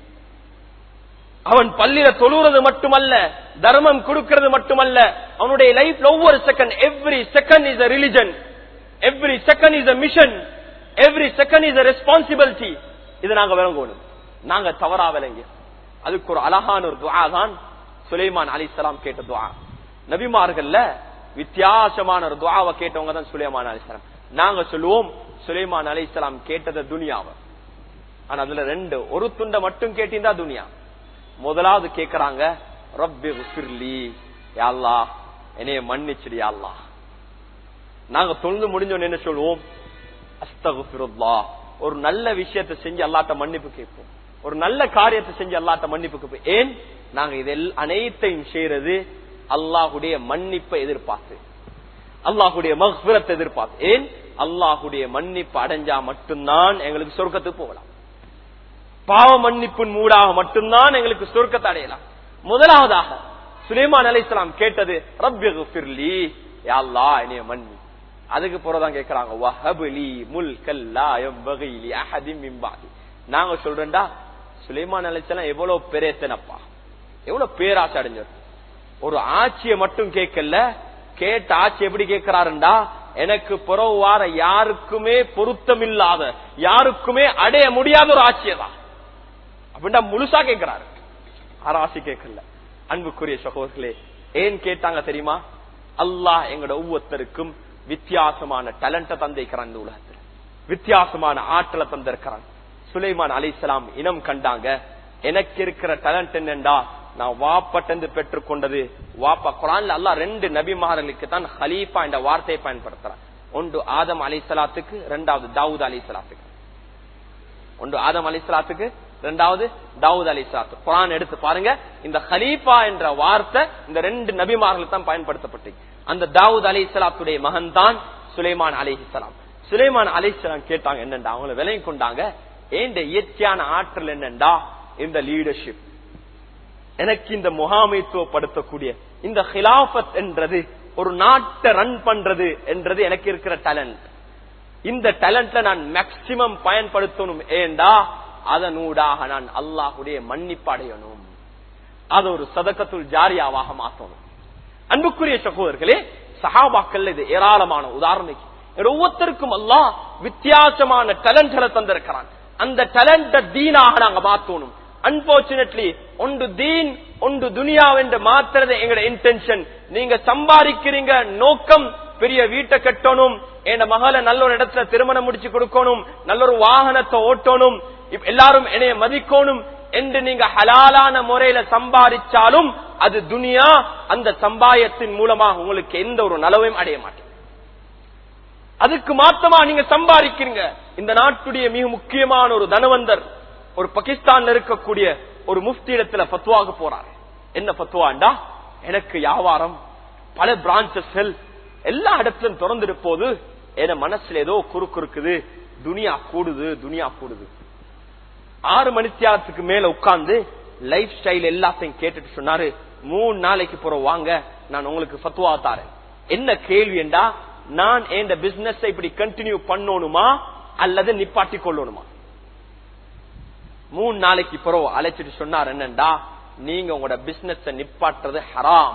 அவன் பள்ளியில தொழுறது மட்டுமல்ல, தர்மம் கொடுக்கிறது மட்டுமல்ல, அவனுடைய லைஃப்ல ஒவ்வொரு second, every second is a religion, every second is a mission, every second is a responsibility. இது நாங்க விளங்கணும். நாங்க தவறா விளங்கி அதுக்கு ஒரு அழகான ஒரு துஆ தான் சுலைமான் அலைஹிஸ்ஸலாம் கேட்ட துஆ. நபிமார்கள்ல வித்தியாசமான ஒரு துஆவை கேட்டவங்க தான் சுலைமான் அலைஹிஸ்ஸலாம். நாங்க சொல்லுவோம் சுலைமான் அலைஹிஸ்ஸலாம் கேட்டது துனியாவை. ஆனா அதுல ரெண்டு, ஒரு துண்டை மட்டும் கேட்டிருந்தா துனியா. முதலாவது கேக்குறாங்க, ரப்பி குஃபிர்லி, யா அல்லாஹ் என்னைய மன்னிச்சிடு யா அல்லாஹ். நாங்க தொழுது முடிஞ்சோன்னு என்ன சொல்லுவோம், அஸ்தக்ஃபிருல்லாஹ். ஒரு நல்ல விஷயத்தை செஞ்சு அல்லாஹ்ட்ட மன்னிப்பு கேட்போம். ஒரு நல்ல காரியத்தை செஞ்சு அல்லாஹ்ட்ட மன்னிப்பு கேட்போம். ஏன், நாங்க இதில் அனைத்தையும் செய்யறது அல்லாஹுடைய மன்னிப்பை எதிர்பார்த்து, அல்லாஹுடைய மக்ஃபிரத்தை எதிர்பார்த்து. ஏன், அல்லாஹுடைய மன்னிப்பு அடைஞ்சா மட்டும்தான் எங்களுக்கு சொர்க்கத்துக்கு போகலாம். பாவ மன்னிப்பின் மூடாக மட்டும்தான் எங்களுக்கு சொர்க்கத்தை அடையலாம். முதலாவதாக சுலைமான் அலைஹிஸ்ஸலாம் கேட்டது ரப்பிக்ஃபிர்லி, யா அல்லாஹ் என்னைய மன்னி. அதுக்கு பிறகுதான் கேக்குறாங்க வஹப்லி முல்கல் லா யம்பகி லி அஹதின் மின் பஅதி. நாங்க சொல்றேன்டா சுலைமான் அலைஹிஸ்ஸலாம் எவ்வளவு பெரியத்தனப்பா, எவ்வளவு பேராசை அடைஞ்சார். ஒரு ஆட்சியை மட்டும் கேட்கல, கேட்ட ஆட்சி எப்படி கேட்கிறாருண்டா எனக்கு புறவு வார யாருக்குமே பொருத்தமில்லாத, யாருக்குமே அடைய முடியாத ஒரு ஆட்சியதான் அப்படின்னா முழுசா கேட்கிறாரு. ஆராசி கேட்கல. அன்புக்குரிய சகோதரர்களே, ஏன் கேட்டாங்க தெரியுமா? அல்லாஹ் எங்களோட ஒவ்வொருத்தருக்கும் வித்தியாசமான டேலண்ட தந்திருக்கிறான். இந்த உலகத்துல வித்தியாசமான ஆற்றலை தந்திருக்கிறான். சுலைமான் அலைஹிஸ்ஸலாம் இனம் கண்டாங்க, எனக்கு இருக்கிற டேலண்ட் என்னண்டா நான் வாப்பட்டு பெற்றுக் கொண்டது. வாப்பா குர்ஆன்ல அல்லாஹ் ரெண்டு நபிமார்களுக்கு தான் ஹலீஃபா என்ற வார்த்தையை பயன்படுத்துறான். ஒன்று ஆதம் அலைஹிஸ்ஸலாத்துக்கு, இரண்டாவது தாவூத் அலைஹிஸ்ஸலாத்துக்கு. ஒன்று ஆதம் அலைஹிஸ்ஸலாத்துக்கு, இரண்டாவது தாவூத் அலைஹிஸ்ஸலாத்து. குர்ஆன் எடுத்து பாருங்க, இந்த ஹலீஃபா என்ற வார்த்தை இந்த ரெண்டு நபிமார்களுக்கு தான் பயன்படுத்தப்பட்டு. அந்த தாவூத் அலைஹிஸ்ஸலாத்துடைய மகன் தான் சுலைமான் அலைஹிஸ்ஸலாம். சுலைமான் அலைஹிஸ்ஸலாம் கேட்டாங்க என்னண்டா, அவங்களை விலையை கொண்டாங்க, ஏண்ட இயற்கையான ஆற்றல் என்னண்டா இந்த லீடர்ஷிப், எனக்கு இந்த முகாமைத்துவப்படுத்தக்கூடிய இந்த ஹிலாஃபத் என்றது, ஒரு நாட்டை ரன் பண்றது என்றது எனக்கு இருக்கிற டேலண்ட். இந்த டேலண்ட்ல நான் மேக்சிமம் பயன்படுத்தணும். ஏண்டா அதனூடாக நான் அல்லாஹ்வுடைய மன்னிப்படையணும், அது ஒரு சதகத்துல் ஜாரியாவாக மாற்றணும். அன்புக்குரிய சகோதரர்களே, சஹாபாக்கள் இது ஏராளமான உதாரணம். ஒவ்வொருத்தருக்கும் அல்லாஹ் வித்தியாசமான டேலண்ட்களை தந்திருக்கிறான். அந்த டேலண்ட தீனாக நாங்க மாற்றணும். அன்பார்ச்சுனேட்லி ஒன்று தீன் ஒன்று துனியா என்று மாத்துறது எங்களோட இன்டென்ஷன். நீங்க சம்பாதிக்கிறீங்க நோக்கம் பெரிய வீட்டை கட்டணும், என் மகளை நல்ல ஒரு இடத்துல திருமணம் முடிச்சு கொடுக்கணும், நல்ல ஒரு வாகனத்தை ஓட்டணும், எல்லாரும் என்னைய மதிக்கணும் என்று நீங்க ஹலாலான முறையில சம்பாதிச்சாலும் அது துனியா. அந்த சம்பாயத்தின் மூலமாக உங்களுக்கு எந்த ஒரு நலவையும் அடைய மாட்டீங்க. அதுக்கு மாத்தமா நீங்க சம்பாதிக்கிறீங்க. இந்த நாட்டுடைய மிக முக்கியமான ஒரு தனவந்தர் ஒரு பாகிஸ்தான்ல இருக்கக்கூடிய ஒரு முஃப்தி இடத்துல ஃபத்வாக்கு போறாரு. என்ன ஃபத்வாண்டா, எனக்கு வியாபாரம் பல பிரான்சஸ்கள் எல்லா இடத்திலும் திறந்துட்டு போது என மனசுல ஏதோ குறுக்கு இருக்குது, துனியா கூடுது துனியா கூடுது. ஆறு மணி தியாகத்துக்கு மேல உட்கார்ந்து லைஃப் ஸ்டைல் எல்லாத்தையும் கேட்டுட்டு சொன்னாரு, மூணு நாளைக்கு போற வாங்க நான் உங்களுக்கு ஃபத்வா தாரேன். என்ன கேள்வி என்றா, நான் என் பிசினஸ் இப்படி கண்டினியூ பண்ணணுமா அல்லது நிப்பாட்டி கொள்ளணுமா? மூணு நாளைக்கு பிறகு அழைச்சிட்டு சொன்னார் என்னண்டா, நீங்க உங்களோட பிசினஸ் நிப்பாட்டுறது ஹராம்,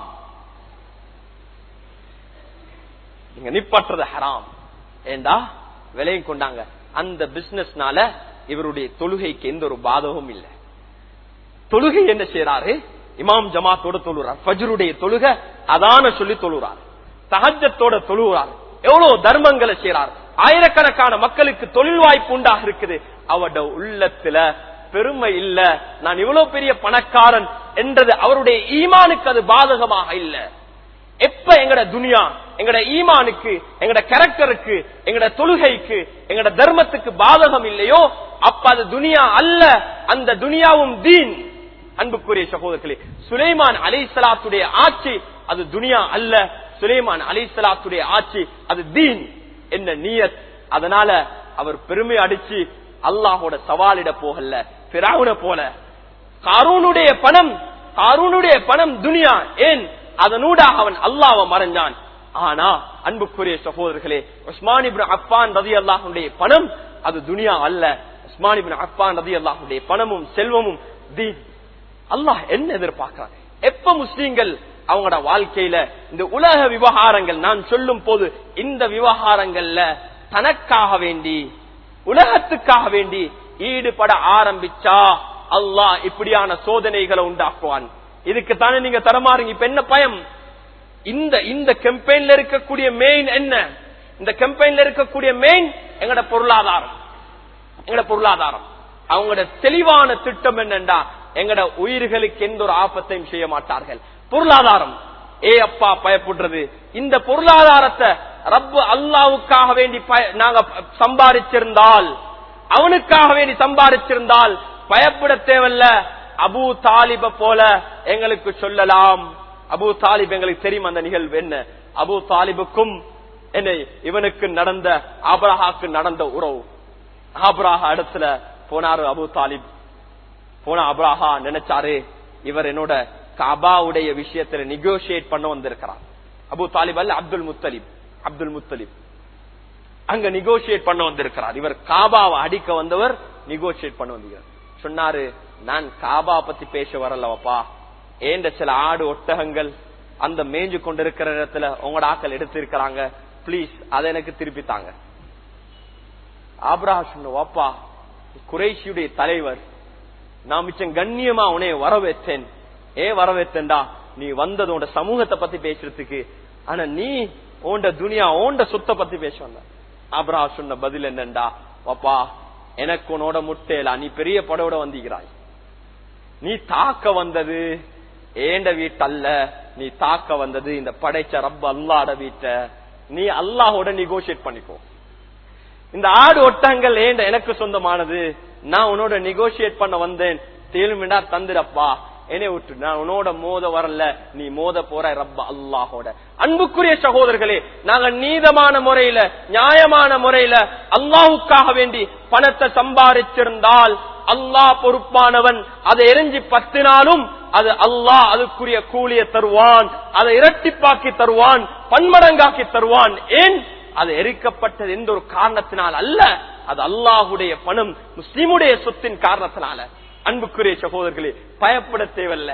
நீங்க நிப்பாட்டுறது ஹராம். ஏண்டா விலையும் கொண்டாங்க. அந்த பிசினஸ்னால இவருடைய தொழுகைக்கு எந்த ஒரு பாதகமும் இல்லை. தொழுகை என்ன செய்யறாரு, இமாம் ஜமாத்தோட தொழுறார், ஃபஜ்ருடைய தொழுகை அதான சொல்லி தொழுறார், தஹஜ்ஜத்தோட தொழுகிறார், எவ்வளவு தர்மங்களை செய்யறார், ஆயிரக்கணக்கான மக்களுக்கு தொழில் வாய்ப்பு உண்டாக இருக்குது. அவட உள்ளத்துல பெருமை இல்ல, நான் இவ்வளவு பெரிய பணக்காரன் என்றது அவருடைய ஈமானுக்கு அது பாதகமாக இல்ல. எப்ப எங்கட துனியா எங்கட ஈமானுக்கு, எங்கட கேரக்டருக்கு, எங்கட தொழுகைக்கு, எங்கட தர்மத்துக்கு பாதகம் இல்லையோ அப்ப அது துனியா அல்ல, அந்த துனியாவும் தீன். அன்புக்குரிய சகோதரர்களே, சுலைமான் அலைஹிஸ்ஸலாத்துடைய ஆட்சி அது துனியா அல்ல, சுலைமான் அலைஹிஸ்ஸலாத்துடைய ஆட்சி அது தீன். என்ன நியத்? அதனால அவர் பெருமை அடிச்சு அல்லாஹோட சவாலிட போகல, ஃபிரௌன போல. காரூனுடைய பணம் காரூனுடைய பணம் துனியா, ஏன் அதனூடாக அவன் அல்லாஹ்வை மறந்தான். ஆனா அன்புக்குரிய சகோதரர்களே, உஸ்மான் இப்னு அஃபான் ரலியல்லாஹுடைய பணம் அது துனியா அல்ல. உஸ்மான் இப்னு அஃபான் ரலியல்லாஹுடைய பணமும் செல்வமும் தீன். அல்லாஹ் என்ன எதிர்பார்க்கிறான்? எப்ப முஸ்லிம்கள் அவங்களோட வாழ்க்கையில இந்த உலக விவகாரங்கள், நான் சொல்லும் போது இந்த விவகாரங்கள்ல தனக்காக வேண்டி உலகத்துக்காக வேண்டி ஈடுபட ஆரம்பிச்சா அல்லாஹ் இப்படியான சோதனைகளை உண்டாக்குவான். இதுக்கு தானே நீங்க தரமாறுங்க. இப்ப என்ன பயம்? இந்த இந்த கேம்பெயின்ல இருக்கக்கூடிய மெயின் என்ன? இந்த கேம்பெயின்ல இருக்கக்கூடிய மெயின் எங்கட பொருளாதாரம். எங்கட பொருளாதாரம் அவங்களோட தெளிவான திட்டம் என்னண்டா, எங்கட உயிர்களுக்கு எந்த ஒரு ஆபத்தையும் செய்ய மாட்டார்கள். பொருளாதாரம் ஏ அப்பா பயப்படுறது. இந்த பொருளாதாரத்தை ரப்பு அல்லாவுக்காக வேண்டி நாங்க சம்பாதிச்சிருந்தால், அவனுக்காக வேண்டி சம்பாதிச்சிருந்தால் பயப்பட தேவையில்ல. அபூ தாலிப போல எங்களுக்கு சொல்லலாம். அபூ தாலிப் எங்களுக்கு தெரியும் அந்த நிகழ்வு என்ன. அபூ தாலிபுக்கும் என்ன இவனுக்கு நடந்த ஆபிரஹாக்கு நடந்த உறவு. ஆபிரஹா இடத்துல போனாரு அபூ தாலிப். போன ஆபிரஹா நினைச்சாரு, இவர் என்னோட காபாவுடைய விஷயத்துல நெகோசியேட் பண்ண வந்திருக்கிறார். அபு தாலிப் அல்ல, அப்துல் முத்தலிப். அப்துல் முத்தலிப் அங்க நெகோசியேட் பண்ண வந்திருக்கிறார். இவர் காபாவை அடிக்க வந்தவர் நெகோசியேட் பண்ண வந்திருக்கிறார். சொன்னாரு, நான் காபா பத்தி பேச வரலவப்பா, ஏண்ட சில ஆடு ஒட்டகங்கள் அந்த மேஞ்சு கொண்டிருக்கிற இடத்துல உங்களோட ஆக்கள் எடுத்து இருக்கிறாங்க, பிளீஸ் அதை எனக்கு திருப்பித்தாங்க. ஆப்ரஹா சொன்னவாப்பா, குறைஷியுடைய தலைவர், நான் மிச்சம் கண்ணியமா உன்னைய வரவேற்றேன். ஏ வரவேற்றேன்டா, நீ வந்ததோட சமூகத்தை பத்தி பேசுறதுக்கு, ஆனா நீ ஓண்ட துனியா ஓண்ட சொத்த பத்தி பேச வந்த. ஆப்ரஹா சொன்ன பதில் என்னண்டா, வாப்பா எனக்கு உன்னோட முட்டையில நீ பெரிய படையோட வந்திக்கிறாய். நீ தாக்க வந்தது ஏண்ட வீட்டு அல்ல, நீ தாக்க வந்தது இந்த படைச்ச ரப்ப அல்லாஹ்ட வீட்ட. நீ அல்லாஹோட நெகோசியேட் பண்ணிக்கோ. இந்த ஆடு ஒட்டங்கள் ஏண்ட எனக்கு சொந்தமானது, நான் உன்னோட நெகோசியேட் பண்ண வந்தேன். தேலுமிடா தந்துடப்பா, என்னை விட்டு நான் உன்னோட மோத வரல, நீ மோத போற ரப்ப அல்லாஹோட. அன்புக்குரிய சகோதரர்களே, நாங்க நீதமான முறையில நியாயமான முறையில அல்லாஹுக்காக வேண்டி பணத்தை சம்பாதிச்சிருந்தால் அல்லாஹ் பொறுப்பானவன். அதை எரிஞ்சு பத்தினாலும் அது அல்லாஹ் அதுக்குரிய கூலிய தருவான், அதை இரட்டிப்பாக்கி தருவான், பன்மடங்காக்கி தருவான். ஏன் அது எரிக்கப்பட்டது எந்த ஒரு காரணத்தினால் அல்ல, அது அல்லாஹுடைய பணம், முஸ்லிமுடைய சொத்தின் காரணத்தினால. அன்புக்குரிய சகோதரர்களே, பயப்பட தேவையில்ல,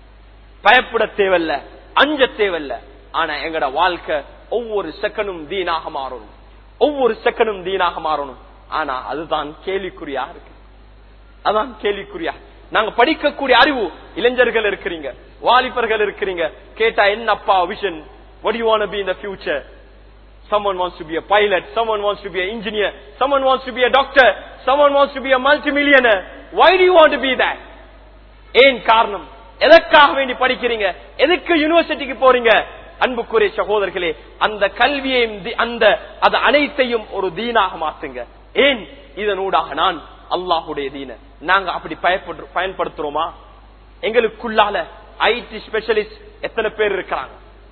பயப்பட தேவையில்ல, அஞ்ச தேவையில்ல. ஆனா எங்கட வாழ்க்கை ஒவ்வொரு செகண்டும் தீனாக மாறணும், ஒவ்வொரு செகண்டும் தீனாக மாறணும். ஆனா அதுதான் கேள்விக்குறியா இருக்கு, அதான் கேள்விக்குறியா. நாங்க படிக்கக்கூடிய அறிவு, இளைஞர்கள் இருக்கிறீங்க, வாலிபர்கள் இருக்கிறீங்க, கேட்டா என்னப்பா vision, what do you want to be in the future? Someone wants to be a pilot, someone wants to be an engineer, someone wants to be a doctor, someone wants to be a multimillionaire. Why do you want to be that? ஏன் காரணம்? எதற்காக வேண்டி படிக்கிறீங்க? எதுக்கு யூனிவர்சிட்டிக்கு போறீங்க? அன்புக்குரிய சகோதரர்களே, அந்த கல்வியையும் அந்த அது அனைத்தையும் ஒரு தீனாக மாத்துங்க. ஏன் இதனூடாக நான் அல்லாஹுடைய தீன நாங்க அப்படி பயன்படுத்துறோமா? எங்களுக்குள்ளால ஐடி ஸ்பெஷலிஸ்ட் எத்தனை பேர் இருக்கிறாங்க?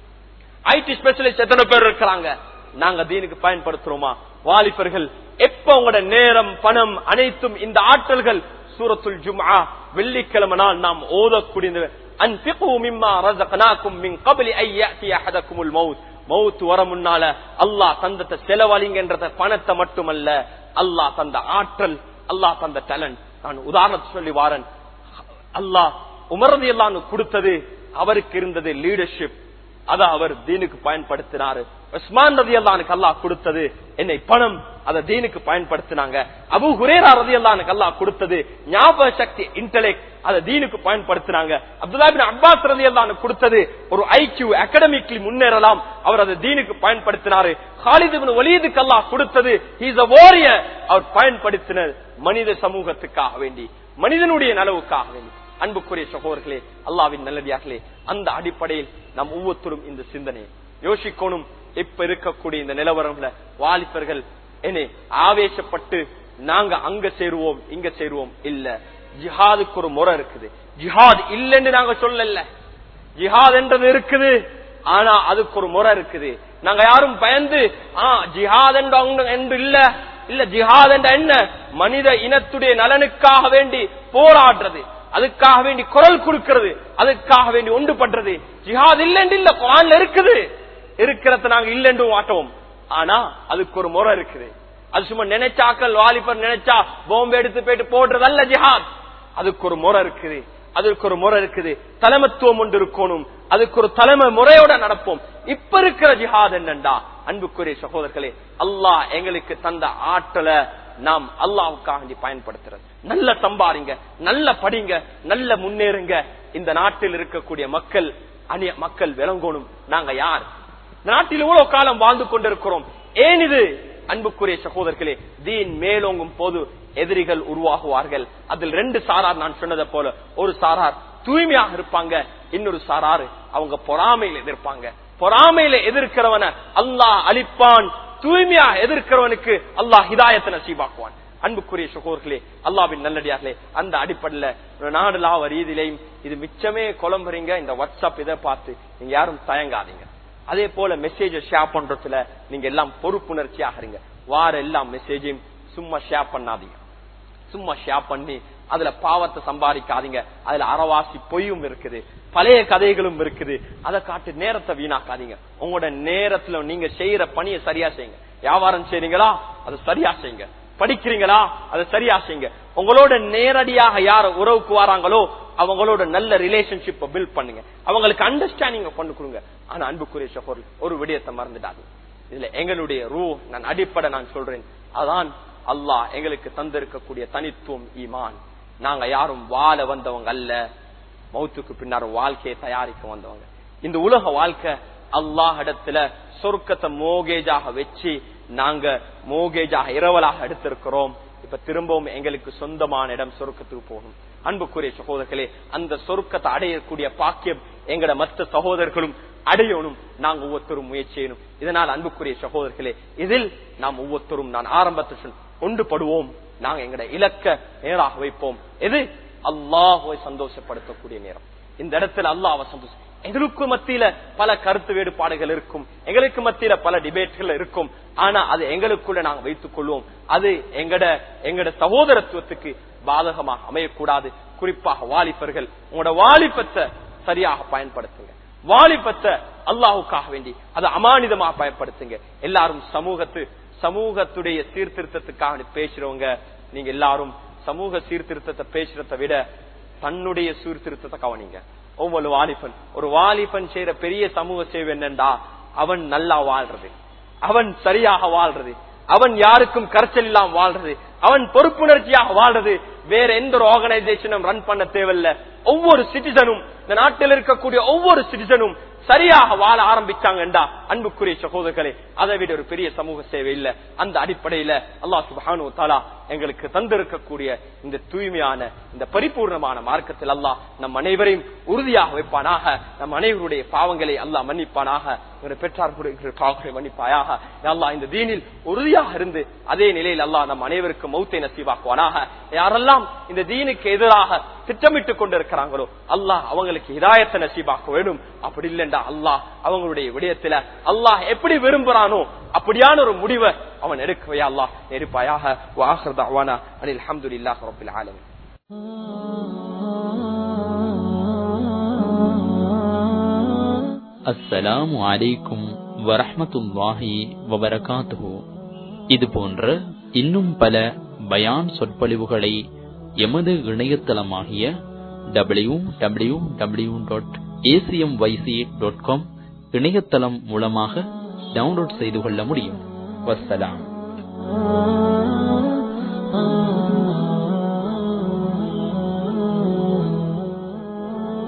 ஐடி ஸ்பெஷலிஸ்ட் எத்தனை பேர் இருக்கிறாங்க? நாங்க தீனுக்கு பயன்படுத்துறோமா? வாலிபர்கள் எப்ப உங்களோட நேரம், பணம் அனைத்தும் இந்த ஆற்றல்கள் சூரத்துல் ஜும்ஆ வெள்ளிக்கிழமை நாள் நாம் ஓதக்கூடிய அன்ஃபிகு மிம்மா ரஸக்னாகும் மின் قبل ان ياتي احدكم الموت, மௌத் வர முன்னால அல்லாஹ் தந்த செலவழிங்கன்றத பணத்தை மட்டுமல்ல, அல்லாஹ் தந்த ஆற்றல், அல்லாஹ் தந்த டேலண்ட். நான் உதாரணத்தை சொல்லி வாரன். அல்லாஹ் உமர் ரலியல்லாஹு அன்ஹு கொடுத்தது, அவருக்கு இருந்தது லீடர்ஷிப், அத அவர் தீனுக்கு பயன்படுத்தினாரு. உஸ்மான் ரலியல்லாஹு அன்ஹு அல்லாஹ் கொடுத்தது என்னை பணம், அத தீனுக்கு பயன்படுத்தினாங்க. அபூ ஹுரைரா ரலியல்லாஹு அன்ஹு அல்லாஹ் கொடுத்தது ஞாபக சக்தி, இன்டெலெக்ட், அத தீனுக்கு பயன்படுத்தினாங்க. அப்துல்லாஹ் இப்னு அப்பாஸ் ரலியல்லாஹு அன்ஹு கொடுத்தது ஒரு ஐக்யூ, அகாடமிக்லி முன்னேறலாம், அவர் அத தீனுக்கு பயன்படுத்தினாரு. காலித் இப்னு வலீதுக்கு அல்லாஹ் கொடுத்தது he is a warrior, அவர் பயன்படுத்தினார் மனித சமூகத்துக்காக வேண்டி, மனிதனுடைய நலவுக்காக வேண்டி. அன்புக்குரிய சகோதரர்களே, அல்லாஹ்வின் நல்லடியார்களே, அந்த அடிப்படையில் நாம் ஒவ்வொருத்தரும் இந்த சிந்தனை யோசிக்கணும். இப்ப இருக்கக்கூடிய இந்த நிலவரம்ல வாலிபர்கள் என்ன ஆவேசப்பட்டு நாங்க அங்க சேருவோம் இங்க சேருவோம் இல்ல. ஜிஹாதுக்கு ஒரு முறை இருக்குது. ஜிஹாத் இல்லன்னு நாங்க சொல்லல, ஜிஹாத் என்றது இருக்குது, ஆனா அதுக்கு ஒரு முறை இருக்குது. நாங்க யாரும் பயந்து ஆஹ் ஜிஹாத் என்று இல்ல இல்ல. ஜிஹாத் என்ற என்ன? மனித இனத்துடைய நலனுக்காக வேண்டி போராடுறது, அதுக்காக வேண்டி குரல் கொடுக்கிறது, அதுக்காக வேண்டி ஒன்றுபடுறது. ஜிஹாத் இல்லைன்னு இல்ல, குர்ஆன்ல இருக்குது, இருக்கிறத நாங்க இல்லைன்னு மாட்டோம். ஆனா அதுக்கு ஒரு முறை இருக்குது. அது சும்மா நினைச்சாக்கள் வாலிபர் நினைச்சா பாம்பு எடுத்து போயிட்டு போடுறதல்ல ஜிஹாத். அதுக்கு ஒரு முறை இருக்குது, அதுக்கு ஒரு முறை இருக்குது. தலைமத்துவம் ஒன்று இருக்கணும், அதுக்கு ஒரு தலைமை முறையோட நடப்போம். இப்ப இருக்கிற ஜிஹாத் என்னண்டா? அன்புக்குரிய சகோதரர்களே, அல்லாஹ் எங்களுக்கு தந்த ஆற்றலை நாம் அல்லாஹ்வுக்காக பயன்படுத்துறது. நல்ல சம்பாரிங்க, நல்ல படிங்க, நல்ல முன்னேறுங்க. இந்த நாட்டில் இருக்கக்கூடிய மக்கள் அந்நிய மக்கள் விளங்கணும் நாங்க யார், நாட்டில் இவ்வளவு காலம் வாழ்ந்து கொண்டிருக்கிறோம். ஏன் இது? அன்புக்குரிய சகோதரர்களே, தீன் மேலோங்கும் போது எதிரிகள் உருவாகுவார்கள். அதில் ரெண்டு சாரார், நான் சொன்னதை போல, ஒரு சாரார் தூய்மையாக இருப்பாங்க, இன்னொரு சாரார் அவங்க பொறாமையில எதிர்ப்பாங்க. பொறாமையில எதிர்க்கிறவன அல்லாஹ் அழிப்பான், தூய்மையாக எதிர்க்கிறவனுக்கு அல்லாஹ் ஹிதாயத்தை நசீபாக்குவான். அன்புக்குரிய சகோதரர்களே, அல்லாஹ்வின் நல்லடியார்களே, அந்த அடிப்படையில நாடுலாவ ரீதியிலையும் இது மிச்சமே குழம்புறீங்க. இந்த வாட்ஸ்அப் இதை பார்த்து நீங்க யாரும் தயங்காதீங்க. அதே போல மெசேஜ் ஷேர் பண்றதுல நீங்க எல்லாம் பொறுப்புணர்ச்சி ஆகிறீங்க. வார எல்லாம் மெசேஜையும் சும்மா ஷேர் பண்ணாதீங்க. சும்மா ஷேர் பண்ணி அதுல பாவத்தை சம்பாதிக்காதீங்க. அதுல அறவாசி பொய்யும் இருக்குது, பழைய கதைகளும் இருக்குது. அதை காட்டு நேரத்தை வீணாக்காதீங்க. உங்களோட நேரத்துல நீங்க செய்யற பணியை சரியா செய்யுங்க. வியாபாரம் செய்றீங்களா, அதை சரியா செய்யுங்க. படிக்கிறீங்களா, அதை சரியா செய்யுங்க. உங்களோட நேரடியாக யார் உறவுக்கு வராங்களோ அவங்களோட நல்ல ரிலேஷன்ஷிப்பை பில்ட் பண்ணுங்க. அவங்களுக்கு அண்டர்ஸ்டாண்டிங்க கொண்டு கொடுங்க. ஆனா அன்புக்குரிய சகோதரர், ஒரு விடயத்தை மறந்துடாது. இதுல எங்களுடைய ரூ நான் அடிப்படை நான் சொல்றேன், அதான் அல்லாஹ் எங்களுக்கு தந்திருக்கக்கூடிய தனித்துவம் ஈமான். நாங்க யாரும் வாழ வந்தவங்க அல்ல, மௌத்துக்கு பின்னர் வாழ்க்கையை தயாரிக்க வந்தவங்க. இந்த உலக வாழ்க்கை அல்லாஹ் இடத்துல சொர்க்கத்தை மோகேஜாக வச்சு நாங்க மோகேஜாக இரவலாக எடுத்திருக்கிறோம். இப்ப திரும்பவும் எங்களுக்கு சொந்தமான இடம் சொர்க்கத்துக்கு போகணும். அன்புக்குரிய சகோதரர்களே, அந்த சொர்க்கத்தை அடையக்கூடிய பாக்கியம் எங்கட மற்ற சகோதரர்களும் அடையணும். நாங்க ஒவ்வொருத்தரும் முயற்சி செய்யணும். இதனால் அன்புக்குரிய சகோதரர்களே, இதில் நாம் ஒவ்வொருத்தரும் நான் ஆரம்பத்தில் ஒன்றுபடுவோம். நாங்க எங்கட இலக்க நேராக வைப்போம். எது அல்லாஹ்வை சந்தோஷப்படுத்தக்கூடிய நேரம். இந்த இடத்துல அல்லாஹ்வை சந்தோஷம். எங்களுக்கு மத்தியில பல கருத்து வேறுபாடுகள் இருக்கும், எங்களுக்கு மத்தியில பல டிபேட்கள் இருக்கும். ஆனா அது எங்களுக்குள்ள நாங்க வைத்துக் கொள்வோம். அது எங்கட எங்கட சகோதரத்துவத்துக்கு பாதகமாக அமையக்கூடாது. குறிப்பாக வாலிபர்கள், உங்களோட வாலிபத்தை சரியாக பயன்படுத்துங்க. வாலிபத்தை அல்லாஹுக்காக வேண்டி அதை அமானிதமாக பயன்படுத்துங்க. எல்லாரும் சமூகத்து சமூகத்துடைய சீர்திருத்தத்துக்காக பேசுறவங்க, நீங்க எல்லாரும் சமூக சீர்திருத்தத்தை பேசுறதை விட தன்னுடைய சீர்திருத்தத்தை கவனிங்க. ஒவ்வொரு வாலிபன் ஒரு வாலிபன் செய்யற பெரிய சமூக சேவை என்னண்டா, அவன் நல்லா வாழ்றது, அவன் சரியாக வாழ்றது, அவன் யாருக்கும் கரைச்சல் இல்லாம வாழ்றது, அவன் பொறுப்புணர்ச்சியாக வாழ்றது. வேற எந்த ஒரு ஆர்கனைசேஷனும் ரன் பண்ண தேவையில்ல. ஒவ்வொரு சிட்டிசனும், இந்த நாட்டில் இருக்கக்கூடிய ஒவ்வொரு சிட்டிசனும் சரியாக வாழ ஆரம்பிச்சாங்கண்டா அன்புக்குரிய சகோதரர்களே, அதை விட ஒரு பெரிய சமூக சேவை இல்ல. அந்த அடிப்படையில அல்லாஹ் சுப்ஹானஹு வ தஆலா எங்களுக்கு தந்திருக்கக்கூடிய இந்த தூய்மையான இந்த பரிபூர்ணமான மார்க்கத்தில் அல்லாஹ் நம் அனைவரையும் உறுதியாக வைப்பானாக. நம் அனைவருடைய பாவங்களை அல்லாஹ் மன்னிப்பானாக. எங்களுடைய பெற்றார்களுடைய பாவங்களை மன்னிப்பாயாக. அல்லாஹ் இந்த தீனில் உறுதியாக இருந்து அதே நிலையில் அல்லாஹ் நம் அனைவருக்கும் மௌத்தை நசீபாக்குவானாக. யாரெல்லாம் இந்த தீனுக்கு எதிராக திட்டமிட்டுக் கொண்டிருக்கிறாங்களோ அல்லாஹ் அவங்களுக்கு ஹிதாயத்தை நசீபாக்க வேண்டும். அப்படி இல்லைண்டா அல்லாஹ் அவங்களுடைய விடயத்துல அல்லாஹ் எப்படி விரும்புறானோ அப்படியான ஒரு முடிவை அவன் எடுக்கவே அல்லாஹ் நெருப்பாயாக. வாஹிர் தஅவானா அனில் ஹம்துலில்லாஹி ரப்பில் ஆலமீன். அஸ்ஸலாமு அலைக்கும் வரஹ்மத்துல்லாஹி வபரகாத்துஹு. இது போன்ற இன்னும் பல பயான் சொற்பொழிவுகளை எமது இணையதளமாகிய W W W dot ACM YC dot com இணையதளம் மூலமாக டவுன்லோட் செய்து கொள்ள முடியும். வஸ்ஸலாம்.